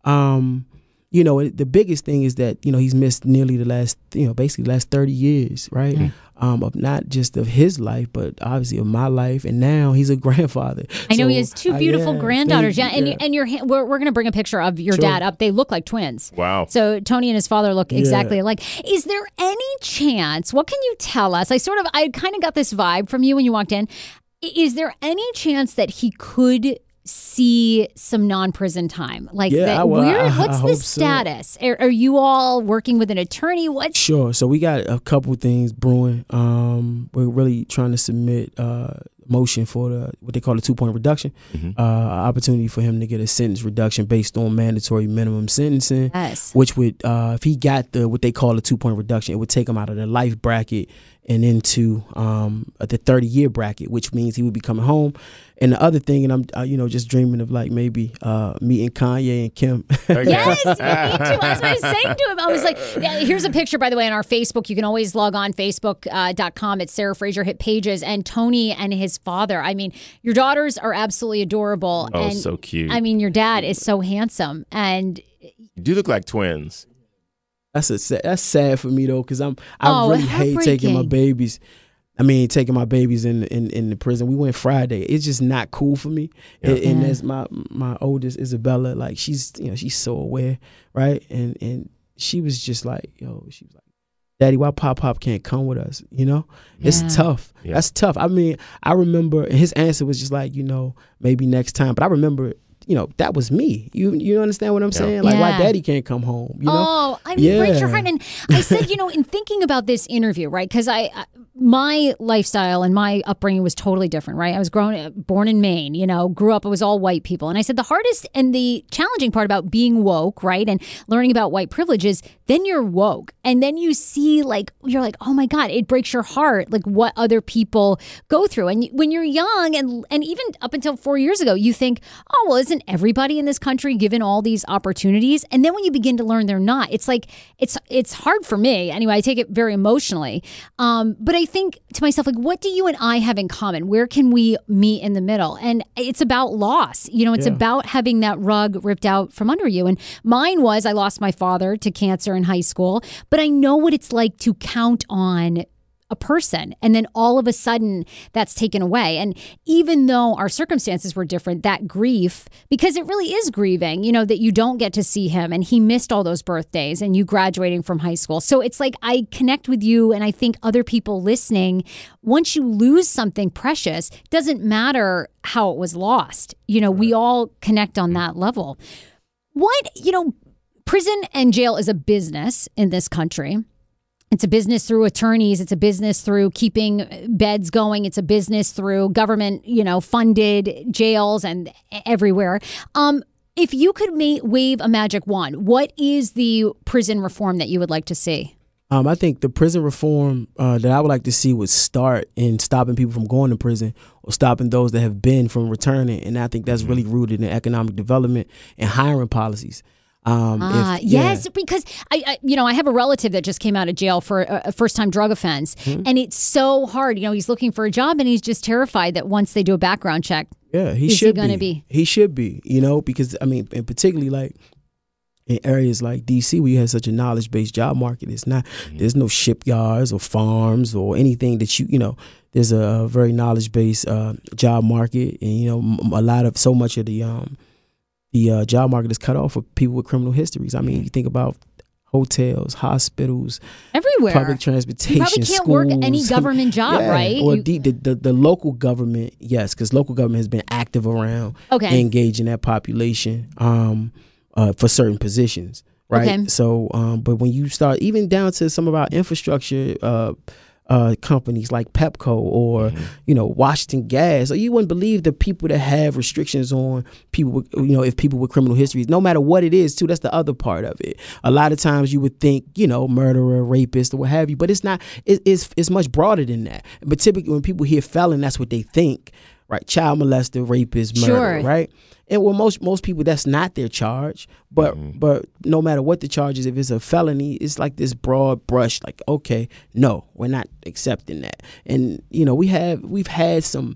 Speaker 9: Um, you know, it, the biggest thing is that, you know, he's missed nearly the last, you know, basically the last thirty years, right? Mm. Um, of not just of his life, but obviously of my life. And now he's a grandfather.
Speaker 1: I know
Speaker 9: So,
Speaker 1: he has two
Speaker 9: uh,
Speaker 1: beautiful
Speaker 9: yeah,
Speaker 1: granddaughters.
Speaker 9: they-
Speaker 1: Yeah, and
Speaker 9: yeah.
Speaker 1: and your ha- we're, we're going to bring a picture of your
Speaker 9: Sure.
Speaker 1: dad up. They look like twins.
Speaker 3: Wow.
Speaker 1: So Tony and his father look
Speaker 9: Yeah.
Speaker 1: exactly alike. Is there any chance? What can you tell us? I sort of I kind of got this vibe from you when you walked in. I- Is there any chance that he could see some non-prison time? Like,
Speaker 9: Yeah,
Speaker 1: that,
Speaker 9: I- well,
Speaker 1: where,
Speaker 9: I- I
Speaker 1: what's the
Speaker 9: hope so.
Speaker 1: status? Are, are you all working with an attorney? What's
Speaker 9: Sure. So we got a couple things brewing. Um, we're really trying to submit uh, motion for the what they call a two point reduction,
Speaker 3: Mhm.
Speaker 9: uh, opportunity for him to get a sentence reduction based on mandatory minimum sentencing.
Speaker 1: Yes.
Speaker 9: Which would, uh, if he got the what they call a two point reduction, it would take him out of the life bracket and into um, the thirty year bracket, which means he would be coming home. And the other thing, and I'm uh, you know just dreaming of like maybe uh, meeting Kanye and Kim.
Speaker 1: Yes, me too. That's what I was saying to him. I was like, yeah, here's a picture, by the way, on our Facebook. You can always log on, facebook dot com. It's Sarah Fraser Hit Pages. And Tony and his father. I mean, your daughters are absolutely adorable.
Speaker 3: Oh,
Speaker 1: and
Speaker 3: so cute.
Speaker 1: I mean, your dad is so handsome. And
Speaker 3: You do look like twins.
Speaker 9: That's a sad, that's sad for me though, because I'm I
Speaker 1: Oh,
Speaker 9: really hate taking my
Speaker 1: heartbreaking.
Speaker 9: babies. I mean, taking my babies in in in the prison. We went Friday. It's just not cool for me. And, and
Speaker 1: Yeah.
Speaker 9: as my my oldest Isabella, like she's you know she's so aware, right? And and she was just like, yo, she was like, Daddy, why Pop Pop can't come with us? You know,
Speaker 1: Yeah.
Speaker 9: it's tough.
Speaker 3: Yeah.
Speaker 9: That's tough. I mean, I remember his answer was just like, you know, maybe next time. But I remember, you know, that was me. You you understand what I'm
Speaker 3: Yeah.
Speaker 9: saying? Like, why
Speaker 1: Yeah.
Speaker 9: Daddy can't come home? You know?
Speaker 1: oh, I mean, breaks your
Speaker 9: Yeah.
Speaker 1: heart. And I said, you know, in thinking about this interview, right? Because I, I, my lifestyle and my upbringing was totally different, right? I was grown, born in Maine, you know, grew up, it was all white people. And I said, the hardest and the challenging part about being woke, right? And learning about white privilege is then you're woke. And then you see, like, you're like, oh my God, it breaks your heart, like what other people go through. And when you're young, and and even up until four years ago, you think, oh, well, isn't everybody in this country given all these opportunities? And then when you begin to learn they're not, it's like, it's it's hard for me. Anyway, I take it very emotionally. Um, but I think to myself, like, what do you and I have in common? Where can we meet in the middle? And it's about loss. You know, it's
Speaker 9: Yeah.
Speaker 1: about having that rug ripped out from under you. And mine was, I lost my father to cancer in high school, but I know what it's like to count on a person, and then all of a sudden that's taken away. And even though our circumstances were different, that grief, because it really is grieving, you know, that you don't get to see him, and he missed all those birthdays, and you graduating from high school. So it's like, I connect with you, and I think other people listening, once you lose something precious, doesn't matter how it was lost. You know, we all connect on that level. What, you know, prison and jail is a business in this country. It's a business through attorneys. It's a business through keeping beds going. It's a business through government, you know, funded jails and everywhere. Um, if you could ma- wave a magic wand, what is the prison reform that you would like to see?
Speaker 9: Um, I think the prison reform uh, that I would like to see would start in stopping people from going to prison or stopping those that have been from returning. And I think that's really rooted in economic development and hiring policies. Um,
Speaker 1: Ah,
Speaker 9: if, yeah.
Speaker 1: yes, because I, I, you know, I have a relative that just came out of jail for a, a first-time drug offense,
Speaker 9: Mm-hmm.
Speaker 1: and it's so hard. You know, he's looking for a job, and he's just terrified that once they do a background check,
Speaker 9: Yeah, he
Speaker 1: is he
Speaker 9: should
Speaker 1: gonna
Speaker 9: be.
Speaker 1: be?
Speaker 9: He should be, you know, because I mean, and particularly like in areas like D C where you have such a knowledge-based job market, it's not, there's no shipyards or farms or anything that you, you know, there's a very knowledge-based uh, job market, and you know, m- a lot of so much of the um the uh, job market is cut off for people with criminal histories. I mean, you think about hotels, hospitals,
Speaker 1: everywhere.
Speaker 9: public transportation,
Speaker 1: You probably can't work any
Speaker 9: schools.
Speaker 1: government job,
Speaker 9: Yeah,
Speaker 1: right?
Speaker 9: Or
Speaker 1: You-
Speaker 9: the, the, the the local government, yes, because local government has been active around
Speaker 1: Okay.
Speaker 9: engaging that population um, uh, for certain positions, right?
Speaker 1: Okay.
Speaker 9: So, um, but when you start even down to some of our infrastructure uh, uh, companies like Pepco or you know Washington Gas, or you wouldn't believe the people that have restrictions on people with, you know, if people with criminal histories, no matter what it is, too. That's the other part of it. A lot of times you would think, you know, murderer, rapist, or what have you, but it's not. It, it's it's much broader than that. But typically, when people hear felon, that's what they think, right? Child molester, rapist, murderer,
Speaker 1: Sure.
Speaker 9: right? And well, most most people, that's not their charge. But but no matter what the charge is, if it's a felony, it's like this broad brush. Like, okay, no, we're not accepting that. And you know, we have we've had some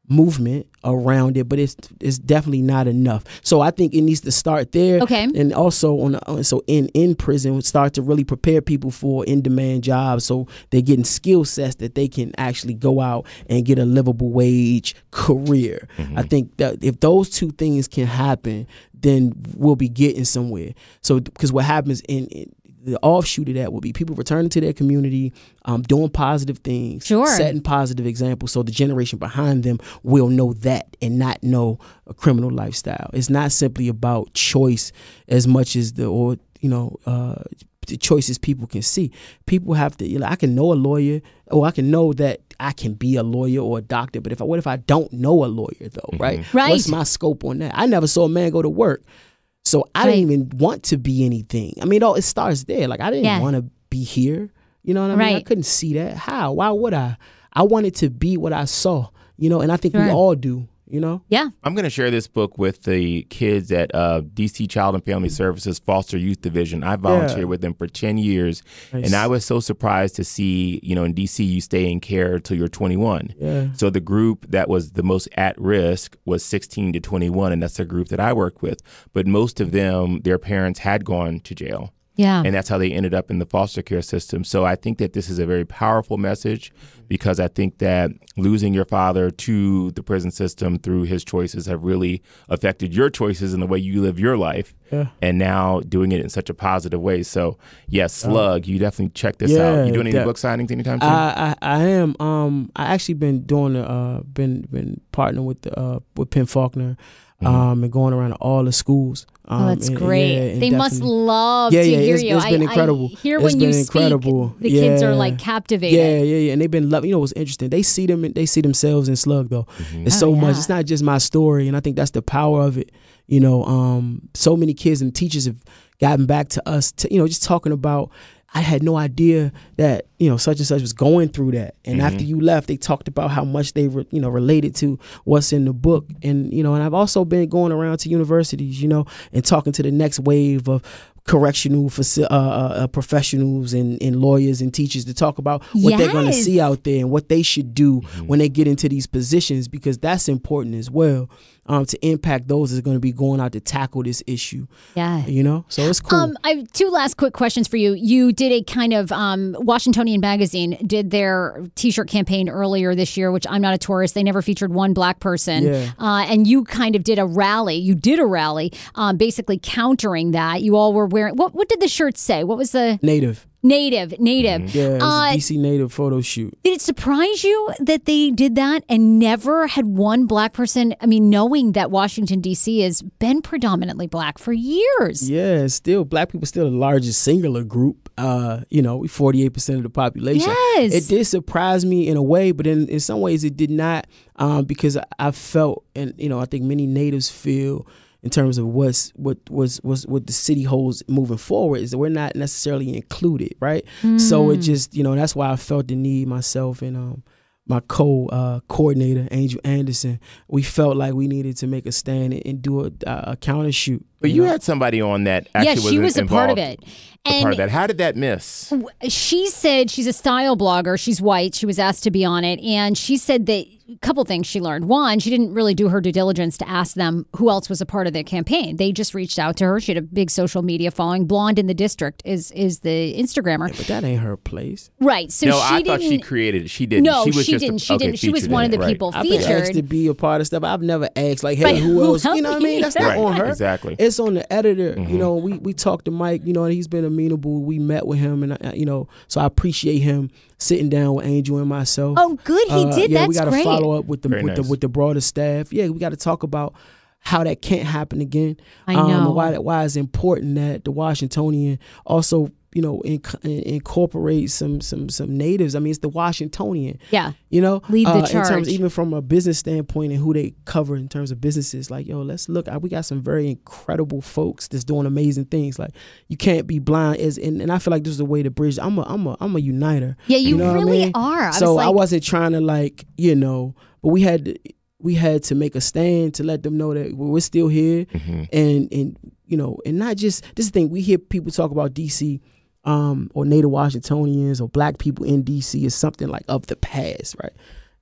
Speaker 9: movement around it, but it's it's definitely not enough. So I think it needs to start there.
Speaker 1: Okay.
Speaker 9: And also on the, so in in prison, start to really prepare people for in demand jobs, so they're getting skill sets that they can actually go out and get a livable wage career.
Speaker 3: Mm-hmm.
Speaker 9: I think that if those two things can happen, then we'll be getting somewhere. So because what happens in, in the offshoot of that will be people returning to their community, um, doing positive things,
Speaker 1: Sure.
Speaker 9: setting positive examples, so the generation behind them will know that and not know a criminal lifestyle. It's not simply about choice as much as the, or, you know, uh, the choices people can see. People have to, you know, I can know a lawyer, or I can know that I can be a lawyer or a doctor, but if I, what if I don't know a lawyer though,
Speaker 3: Mm-hmm.
Speaker 9: right?
Speaker 1: Right.
Speaker 9: What's my scope on that? I never saw a man go to work. So I
Speaker 1: Right.
Speaker 9: didn't even want to be anything. I mean, it, all, it starts there. Like I didn't
Speaker 1: Yeah.
Speaker 9: want to be here. You know what I mean? I
Speaker 1: Right.
Speaker 9: couldn't see that. How? Why would I? I wanted to be what I saw. You know, and I think we
Speaker 1: Sure.
Speaker 9: all do. You know?
Speaker 1: Yeah.
Speaker 3: I'm going to share this book with the kids at uh, D C Child and Family Services Foster Youth Division. I volunteered
Speaker 9: Yeah.
Speaker 3: with them for ten years,
Speaker 9: Nice.
Speaker 3: and I was so surprised to see, you know, in D C you stay in care until you're twenty-one.
Speaker 9: Yeah.
Speaker 3: So the group that was the most at risk was sixteen to twenty-one, and that's the group that I worked with. But most of them, their parents had gone to jail.
Speaker 1: Yeah.
Speaker 3: And that's how they ended up in the foster care system. So I think that this is a very powerful message, because I think that losing your father to the prison system through his choices have really affected your choices in the way you live your life.
Speaker 9: Yeah.
Speaker 3: And now doing it in such a positive way. So, yes, Slug, you definitely check this
Speaker 9: Yeah,
Speaker 3: out. You doing any
Speaker 9: that-
Speaker 3: book signings anytime soon?
Speaker 9: I, I I am. Um, I actually been doing the uh been been partnering with the uh with Penn Faulkner, um, and going around to all the schools. Um,
Speaker 1: Oh, that's
Speaker 9: and-
Speaker 1: great.
Speaker 9: yeah, and
Speaker 1: they must
Speaker 9: definitely-
Speaker 1: love
Speaker 9: Yeah,
Speaker 1: to
Speaker 9: yeah,
Speaker 1: hear
Speaker 9: it's-
Speaker 1: you.
Speaker 9: it's been
Speaker 1: I-
Speaker 9: incredible.
Speaker 1: I hear
Speaker 9: It's
Speaker 1: when you
Speaker 9: been
Speaker 1: speak,
Speaker 9: incredible.
Speaker 1: the kids are
Speaker 9: Yeah.
Speaker 1: like captivated.
Speaker 9: Yeah, yeah, yeah, and they've been loving. You know what's interesting? They see them. They see themselves in Slug though. It's
Speaker 1: Oh,
Speaker 9: so much.
Speaker 1: yeah.
Speaker 9: It's not just my story, and I think that's the power of it. You know, um, so many kids and teachers have gotten back to us. To, you know, just talking about. I had no idea that, you know, such and such was going through that. And after you left, they talked about how much they were, you know, related to what's in the book. And, you know, and I've also been going around to universities, you know, and talking to the next wave of correctional faci- uh, uh, uh, professionals and, and lawyers and teachers to talk about what they're going to
Speaker 1: Yes.
Speaker 9: see out there and what they should do when they get into these positions, because that's important as well, um, to impact those that are going to be going out to tackle this issue.
Speaker 1: Yeah.
Speaker 9: You know, so it's cool.
Speaker 1: Um, I have two last quick questions for you. You did a kind of um, Washingtonian Magazine did their T-shirt campaign earlier this year, which I'm not a tourist. They never featured one black person,
Speaker 9: Yeah.
Speaker 1: uh, and you kind of did a rally. You did a rally, um, basically countering that. You all were wearing what? What did the shirt say? What was the
Speaker 9: Native.
Speaker 1: native? Native.
Speaker 9: Yeah, it was
Speaker 1: Uh,
Speaker 9: a D C Native photo shoot.
Speaker 1: Did it surprise you that they did that and never had one black person? I mean, knowing that Washington, D C has been predominantly black for years.
Speaker 9: Yeah, it's still black people still the largest singular group. Uh, you know, we forty-eight percent of the population.
Speaker 1: Yes.
Speaker 9: It did surprise me in a way, but in, in some ways it did not, um, because I, I felt, and you know, I think many natives feel in terms of what's what was was what the city holds moving forward is that we're not necessarily included, right? So it just, you know, that's why I felt the need myself and um my co uh, coordinator Angel Anderson. We felt like we needed to make a stand and, and do a, a counter shoot.
Speaker 3: But you
Speaker 9: know?
Speaker 3: had somebody on that actually
Speaker 1: Yeah, she
Speaker 3: was
Speaker 1: was a part of
Speaker 3: involved-
Speaker 1: it.
Speaker 3: a part
Speaker 1: And
Speaker 3: of that. How did that miss?
Speaker 1: she said she's a style blogger. She's white. She was asked to be on it. And she said that a couple things she learned. One, she didn't really do her due diligence to ask them who else was a part of their campaign. They just reached out to her. She had a big social media following. Blonde in the District is is the Instagrammer.
Speaker 9: But that ain't her place.
Speaker 1: Right. So
Speaker 3: no,
Speaker 1: she
Speaker 3: I
Speaker 1: didn't.
Speaker 3: thought she created it. She didn't.
Speaker 1: No,
Speaker 3: she was
Speaker 1: she
Speaker 3: just
Speaker 1: didn't.
Speaker 3: A,
Speaker 1: She
Speaker 3: okay,
Speaker 1: didn't. She was
Speaker 3: featured
Speaker 1: one
Speaker 3: in
Speaker 1: of the
Speaker 3: it, right.
Speaker 1: people
Speaker 9: I've been asked
Speaker 1: featured.
Speaker 9: to be a part of stuff. I've never asked like, hey,
Speaker 1: Right,
Speaker 9: who
Speaker 1: who
Speaker 9: else? You know what I mean? That's not
Speaker 3: Right,
Speaker 9: on her.
Speaker 3: exactly.
Speaker 9: It's on the editor. You know, we we talked to Mike. You know, and he's been amenable. We met with him, and I, you know, so I appreciate him sitting down with Angel and myself.
Speaker 1: Oh, good. He
Speaker 9: Uh,
Speaker 1: did.
Speaker 9: Yeah,
Speaker 1: That's
Speaker 9: we got to
Speaker 1: great.
Speaker 9: follow up with the
Speaker 3: Very
Speaker 9: with
Speaker 3: nice.
Speaker 9: the with the broader staff. Yeah, we got to talk about how that can't happen again.
Speaker 1: I
Speaker 9: Um,
Speaker 1: know.
Speaker 9: and why that why it's important that the Washingtonian also, you know, inc- in, incorporate some some some natives. I mean, it's the Washingtonian.
Speaker 1: Yeah.
Speaker 9: You know,
Speaker 1: Lead the
Speaker 9: uh, in
Speaker 1: charge.
Speaker 9: terms even from a business standpoint and who they cover in terms of businesses. Like, yo, let's look. We got some very incredible folks that's doing amazing things. Like, you can't be blind. As and, and I feel like this is the way to bridge. I'm a I'm a I'm a uniter.
Speaker 1: Yeah, you
Speaker 9: know what I
Speaker 1: really
Speaker 9: mean?
Speaker 1: are. I
Speaker 9: so
Speaker 1: was
Speaker 9: I
Speaker 1: like-
Speaker 9: wasn't trying to like you know, but we had to, we had to make a stand to let them know that we're still here,
Speaker 3: Mm-hmm.
Speaker 9: and and you know, and not just this is the thing. We hear people talk about D C. Um, or Native Washingtonians or black people in D C is something like of the past, right?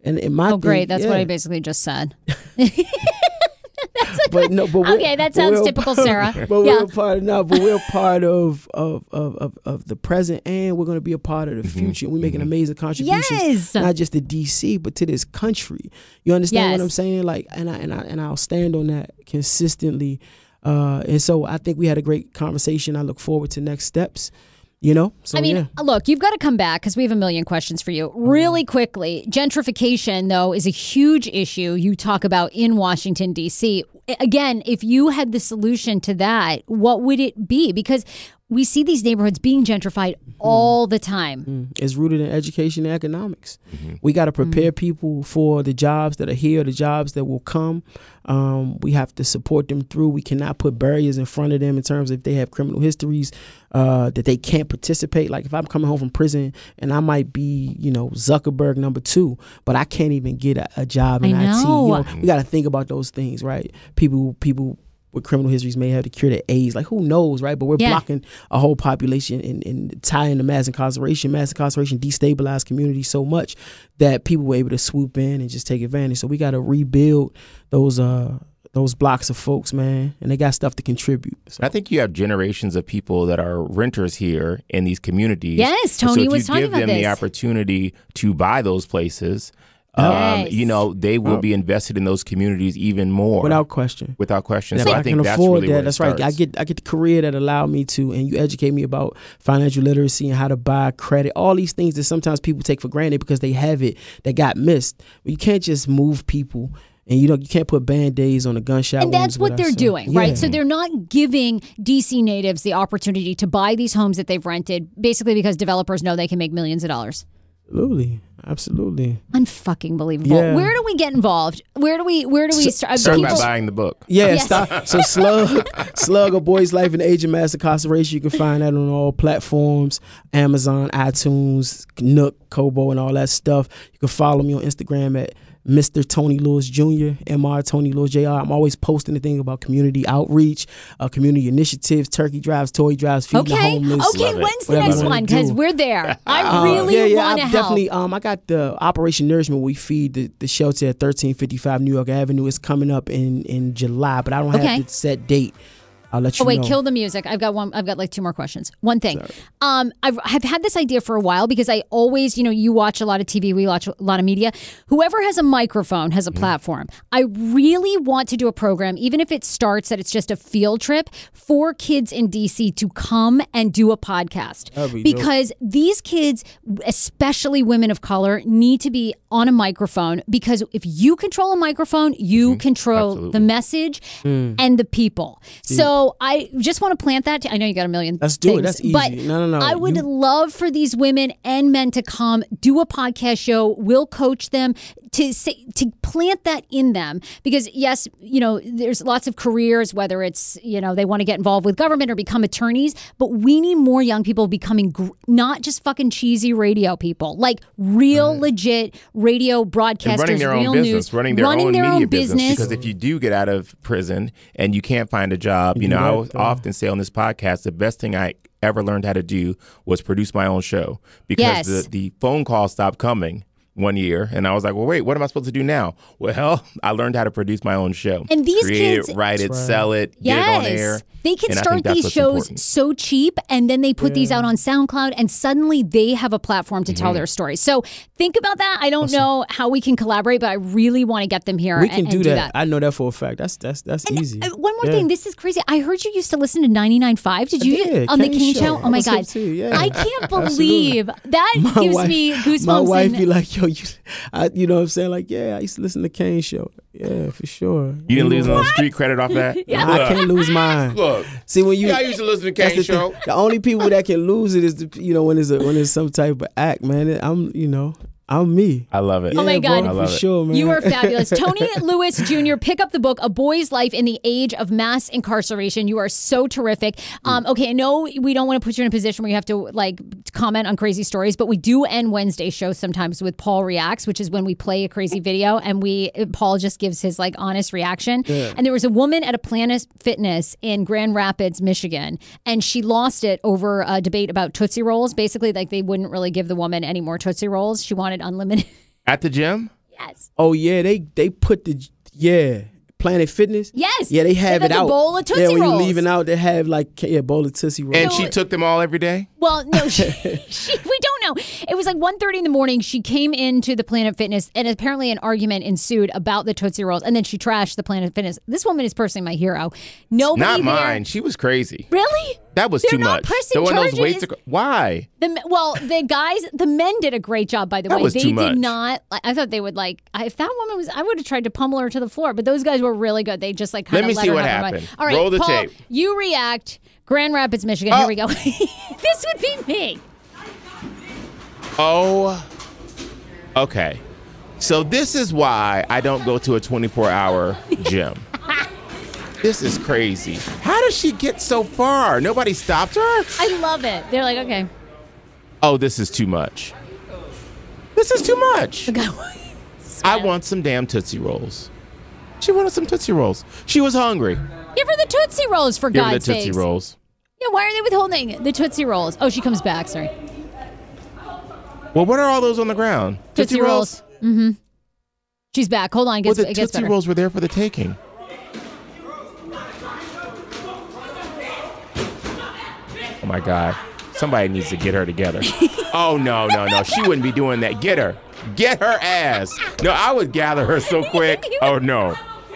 Speaker 9: And in my
Speaker 1: Oh, great.
Speaker 9: thing,
Speaker 1: That's
Speaker 9: yeah.
Speaker 1: what I basically just said.
Speaker 9: But no, but we're-
Speaker 1: Okay, that
Speaker 9: but
Speaker 1: sounds
Speaker 9: we're-
Speaker 1: typical Sarah.
Speaker 9: But
Speaker 1: Yeah.
Speaker 9: we're a part of no, but we're a part of of, of, of of the present, and we're going to be a part of the future. We making amazing contributions,
Speaker 1: Yes.
Speaker 9: not just to D C, but to this country. You understand
Speaker 1: Yes.
Speaker 9: what I'm saying? Like, and I and I and I'll stand on that consistently. Uh, and so I think we had a great conversation. I look forward to next steps. You know, so
Speaker 1: I mean,
Speaker 9: yeah.
Speaker 1: look, you've got to come back because we have a million questions for you. Really quickly, gentrification, though, is a huge issue you talk about in Washington, D C. Again, if you had the solution to that, what would it be? Because we see these neighborhoods being gentrified all the time.
Speaker 9: Mm. It's rooted in education and economics. We got to prepare people for the jobs that are here, the jobs that will come. Um, we have to support them through. We cannot put barriers in front of them in terms of if they have criminal histories uh, that they can't participate. Like if I'm coming home from prison and I might be, you know, Zuckerberg number two, but I can't even get a, a job in
Speaker 1: I
Speaker 9: I T.
Speaker 1: know.
Speaker 9: You know, we got to think about those things, right? People, people. with criminal histories may have to cure their AIDS. Like, who knows, right? But we're
Speaker 1: Yeah.
Speaker 9: blocking a whole population and, and tying to mass incarceration. Mass incarceration destabilized communities so much that people were able to swoop in and just take advantage. So we got to rebuild those uh those blocks of folks, man, and they got stuff to contribute. So.
Speaker 3: I think you have generations of people that are renters here in these communities.
Speaker 1: Yes,
Speaker 3: And
Speaker 1: Tony
Speaker 3: so if
Speaker 1: was
Speaker 3: you
Speaker 1: talking
Speaker 3: give
Speaker 1: about
Speaker 3: them the
Speaker 1: this.
Speaker 3: opportunity to buy those places, um,
Speaker 1: Yes.
Speaker 3: you know, they will
Speaker 9: Well-
Speaker 3: be invested in those communities even more.
Speaker 9: Without question.
Speaker 3: Without question.
Speaker 9: And
Speaker 3: So
Speaker 9: if
Speaker 3: I
Speaker 9: I
Speaker 3: think
Speaker 9: can
Speaker 3: that's
Speaker 9: afford
Speaker 3: really where
Speaker 9: that,
Speaker 3: it
Speaker 9: that's right. I
Speaker 3: starts.
Speaker 9: get I get the career that allowed me to, and you educate me about financial literacy and how to buy credit, all these things that sometimes people take for granted because they have it that got missed. But you can't just move people, and you know you can't put band-aids on a gunshot
Speaker 1: And that's
Speaker 9: wounds
Speaker 1: what
Speaker 9: with
Speaker 1: they're
Speaker 9: us. So,
Speaker 1: doing,
Speaker 9: yeah.
Speaker 1: right? So they're not giving D C natives the opportunity to buy these homes that they've rented, basically because developers know they can make millions of dollars.
Speaker 9: Absolutely, absolutely.
Speaker 1: Unfucking believable.
Speaker 9: Yeah.
Speaker 1: Where do we get involved? Where do we? Where do we start?
Speaker 3: Start
Speaker 1: people-
Speaker 3: by buying the book.
Speaker 9: Yeah,
Speaker 1: Yes.
Speaker 9: stop. So Slug, Slug, A Boy's Life in the Age of Mass Incarceration. You can find that on all platforms: Amazon, iTunes, Nook, Kobo, and all that stuff. You can follow me on Instagram at Mister Tony Lewis Junior M R Tony Lewis J R. I'm always posting the thing about community outreach, uh, community initiatives, turkey drives, toy drives, feeding the
Speaker 1: Okay.
Speaker 9: homeless.
Speaker 1: Okay.
Speaker 3: Love it.
Speaker 1: When's the
Speaker 9: Whatever
Speaker 1: next
Speaker 9: you wanna
Speaker 1: one? Because
Speaker 9: do.
Speaker 1: we're there. I
Speaker 9: Uh,
Speaker 1: really
Speaker 9: yeah, yeah,
Speaker 1: want to
Speaker 9: I've
Speaker 1: help.
Speaker 9: Definitely. Um, I got the Operation Nourishment. We feed the, the shelter at thirteen fifty-five New York Avenue. It's coming up in, in July, but I don't
Speaker 1: Okay.
Speaker 9: have the set date. I'll let you
Speaker 1: Oh wait,
Speaker 9: know.
Speaker 1: kill the music. I've got one. I've got like two more questions. One thing, um, I've, I've had this idea for a while because I always, you know, you watch a lot of T V, we watch a lot of media. Whoever has a microphone has a
Speaker 9: Mm-hmm.
Speaker 1: platform. I really want to do a program, even if it starts that it's just a field trip for kids in D C to come and do a podcast
Speaker 9: That'd be dope.
Speaker 1: because these kids, especially women of color, need to be on a microphone because if you control a microphone, you control
Speaker 3: Absolutely.
Speaker 1: the message
Speaker 9: Mm.
Speaker 1: and the people. So I just want to plant that. I know you got a million.
Speaker 9: Let's do it.
Speaker 1: things,
Speaker 9: That's easy.
Speaker 1: But
Speaker 9: No, no, no.
Speaker 1: I would
Speaker 9: You-
Speaker 1: love for these women and men to come do a podcast show. We'll coach them to say, to plant that in them because yes, you know, there's lots of careers, whether it's, you know, they want to get involved with government or become attorneys, but we need more young people becoming gr- not just fucking cheesy radio people, like real legit radio broadcasters,
Speaker 3: And running their
Speaker 1: real
Speaker 3: own business,
Speaker 1: news,
Speaker 3: running their own
Speaker 1: their
Speaker 3: media
Speaker 1: own
Speaker 3: business.
Speaker 1: business.
Speaker 3: Because if you do get out of prison and you can't find a job, you know, I
Speaker 9: that,
Speaker 3: will
Speaker 9: though.
Speaker 3: often say on this podcast, the best thing I ever learned how to do was produce my own show because
Speaker 1: Yes.
Speaker 3: the, the phone calls stopped coming one year. And I was like, well, wait, what am I supposed to do now? Well, I learned how to produce my own show.
Speaker 1: And these
Speaker 3: Create
Speaker 1: kids-
Speaker 3: it, write it,
Speaker 9: That's right.
Speaker 3: sell it, get it on air.
Speaker 1: They can
Speaker 3: And I
Speaker 1: start
Speaker 3: think that's
Speaker 1: these
Speaker 3: what's
Speaker 1: shows
Speaker 3: important.
Speaker 1: so cheap and then they put these out on SoundCloud and suddenly they have a platform to
Speaker 3: Mm-hmm.
Speaker 1: tell their stories. So think about that. I don't know how we can collaborate, but I really want to get them here
Speaker 9: We
Speaker 1: and,
Speaker 9: can
Speaker 1: and
Speaker 9: do,
Speaker 1: do
Speaker 9: that. I know that for a fact. That's that's that's
Speaker 1: And,
Speaker 9: easy.
Speaker 1: uh, one more
Speaker 9: Yeah.
Speaker 1: thing. This is crazy. I heard you used to listen to ninety-nine point five. Did
Speaker 9: I
Speaker 1: you
Speaker 9: did.
Speaker 1: on the
Speaker 9: Kane
Speaker 1: Kane
Speaker 9: Show.
Speaker 1: Show?
Speaker 9: I
Speaker 1: Oh my
Speaker 9: was
Speaker 1: God.
Speaker 9: hip too, yeah.
Speaker 1: I can't
Speaker 9: Absolutely.
Speaker 1: believe that
Speaker 9: My
Speaker 1: gives
Speaker 9: wife-
Speaker 1: me goosebumps.
Speaker 9: My wife
Speaker 1: and-
Speaker 9: be like, yo, you, I, you know what I'm saying? Like, yeah, I used to listen to Kane Show. Yeah, for sure.
Speaker 3: You didn't lose no street credit off that?
Speaker 1: Yeah.
Speaker 9: I can't lose mine.
Speaker 3: Look,
Speaker 9: See, when you,
Speaker 3: yeah, I used to listen to
Speaker 9: that's
Speaker 3: Kane
Speaker 9: the
Speaker 3: Show.
Speaker 9: thing. The only people that can lose it is the, you know, when it's a, when it's some type of act, man. It- I'm, you know, I'm me.
Speaker 3: I love it.
Speaker 9: Yeah,
Speaker 1: Oh my
Speaker 9: bro,
Speaker 1: God. I
Speaker 3: love
Speaker 9: for
Speaker 3: it.
Speaker 9: sure, man.
Speaker 1: You are fabulous. Tony Lewis Junior, pick up the book, A Boy's Life in the Age of Mass Incarceration. You are so terrific. Um, okay, I know we don't want to put you in a position where you have to like comment on crazy stories, but we do end Wednesday shows sometimes with Paul Reacts, which is when we play a crazy video and we Paul just gives his like honest reaction. And there was a woman at a Planet Fitness in Grand Rapids, Michigan, and she lost it over a debate about Tootsie Rolls. Basically, like they wouldn't really give the woman any more Tootsie Rolls. She wanted unlimited.
Speaker 3: At the gym?
Speaker 1: Yes.
Speaker 9: Oh yeah, they they put the yeah Planet Fitness.
Speaker 1: Yes.
Speaker 9: Yeah, they have
Speaker 1: They
Speaker 9: it
Speaker 1: got the
Speaker 9: out.
Speaker 1: bowl of Tootsie
Speaker 9: yeah, when
Speaker 1: Rolls.
Speaker 9: you're leaving out, they have like yeah, bowl of Tootsie Rolls.
Speaker 3: And she took them all every day?
Speaker 1: Well, no, she, she, we don't know. It was like one thirty in the morning. She came into the Planet Fitness, and apparently an argument ensued about the Tootsie Rolls, and then she trashed the Planet Fitness. This woman is personally my hero. Nobody
Speaker 3: Not
Speaker 1: there-
Speaker 3: mine. She was crazy.
Speaker 1: Really?
Speaker 3: That was
Speaker 1: They're
Speaker 3: too
Speaker 1: not
Speaker 3: much.
Speaker 1: pressing
Speaker 3: The one those
Speaker 1: charges.
Speaker 3: weights are, why?
Speaker 1: The well, the guys, the men did a great job. By the
Speaker 3: That
Speaker 1: way,
Speaker 3: was
Speaker 1: they
Speaker 3: too
Speaker 1: did
Speaker 3: much.
Speaker 1: not. I thought they would like. I- If that woman was, I would have tried to pummel her to the floor. But those guys were really good. They just like kind
Speaker 3: Let
Speaker 1: of
Speaker 3: me
Speaker 1: let
Speaker 3: see
Speaker 1: her
Speaker 3: what
Speaker 1: have her
Speaker 3: happened.
Speaker 1: way. All right,
Speaker 3: Roll the
Speaker 1: Paul,
Speaker 3: tape.
Speaker 1: you react. Grand Rapids, Michigan.
Speaker 3: Oh.
Speaker 1: Here we go. This would be me.
Speaker 3: Oh, okay. So this is why I don't go to a twenty-four hour gym. This is crazy. How does she get so far? Nobody stopped her?
Speaker 1: I love it. They're like, okay.
Speaker 3: Oh, this is too much. This is too much. I want some damn Tootsie Rolls. She wanted some Tootsie Rolls. She was hungry.
Speaker 1: Give her the Tootsie Rolls, for
Speaker 3: Give her the
Speaker 1: God's
Speaker 3: Tootsie
Speaker 1: sakes.
Speaker 3: Rolls.
Speaker 1: Yeah, why are they withholding the Tootsie Rolls? Oh, she comes back. Sorry.
Speaker 3: Well, what are all those on the ground?
Speaker 1: Tootsie, Rolls. Mm-hmm. She's back. Hold on. It
Speaker 3: Well,
Speaker 1: gets,
Speaker 3: the
Speaker 1: it gets
Speaker 3: Tootsie
Speaker 1: better.
Speaker 3: Rolls were there for the taking. Oh, my God. Somebody needs to get her together. Oh, no, no, no. She wouldn't be doing that. Get her. Get her ass. No, I would gather her so quick. Oh, no.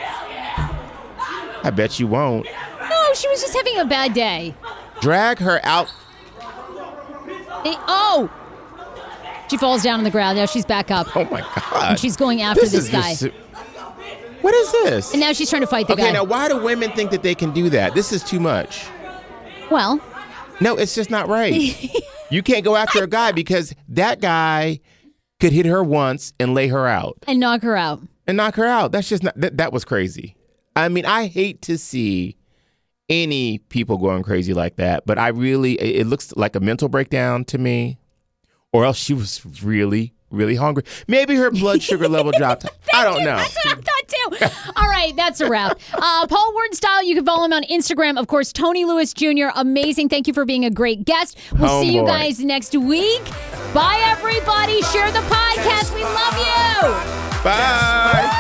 Speaker 3: I bet you won't.
Speaker 1: No, she was just having a bad day.
Speaker 3: Drag her out.
Speaker 1: They- oh! She falls down on the ground. Now she's back up.
Speaker 3: Oh, my God.
Speaker 1: And she's going after this,
Speaker 3: is
Speaker 1: guy.
Speaker 3: just- What is this?
Speaker 1: And now she's trying to fight the
Speaker 3: Okay,
Speaker 1: guy.
Speaker 3: now why do women think that they can do that? This is too much.
Speaker 1: Well,
Speaker 3: No, it's just not right. You can't go after a guy because that guy could hit her once and lay her out.
Speaker 1: and knock her out.
Speaker 3: And knock her out. That's just not, that, that was crazy. I mean, I hate to see any people going crazy like that, but I really, it it looks like a mental breakdown to me, or else she was really, really hungry. Maybe her blood sugar level dropped. I don't know.
Speaker 1: That's what I thought too. All right, that's a wrap. Uh, Paul Wardstyle, you can follow him on Instagram. Of course, Tony Lewis Junior, amazing. Thank you for being a great guest. We'll see you
Speaker 3: Homeboy.
Speaker 1: guys next week. Bye, everybody. Share the podcast. We love you.
Speaker 3: Bye.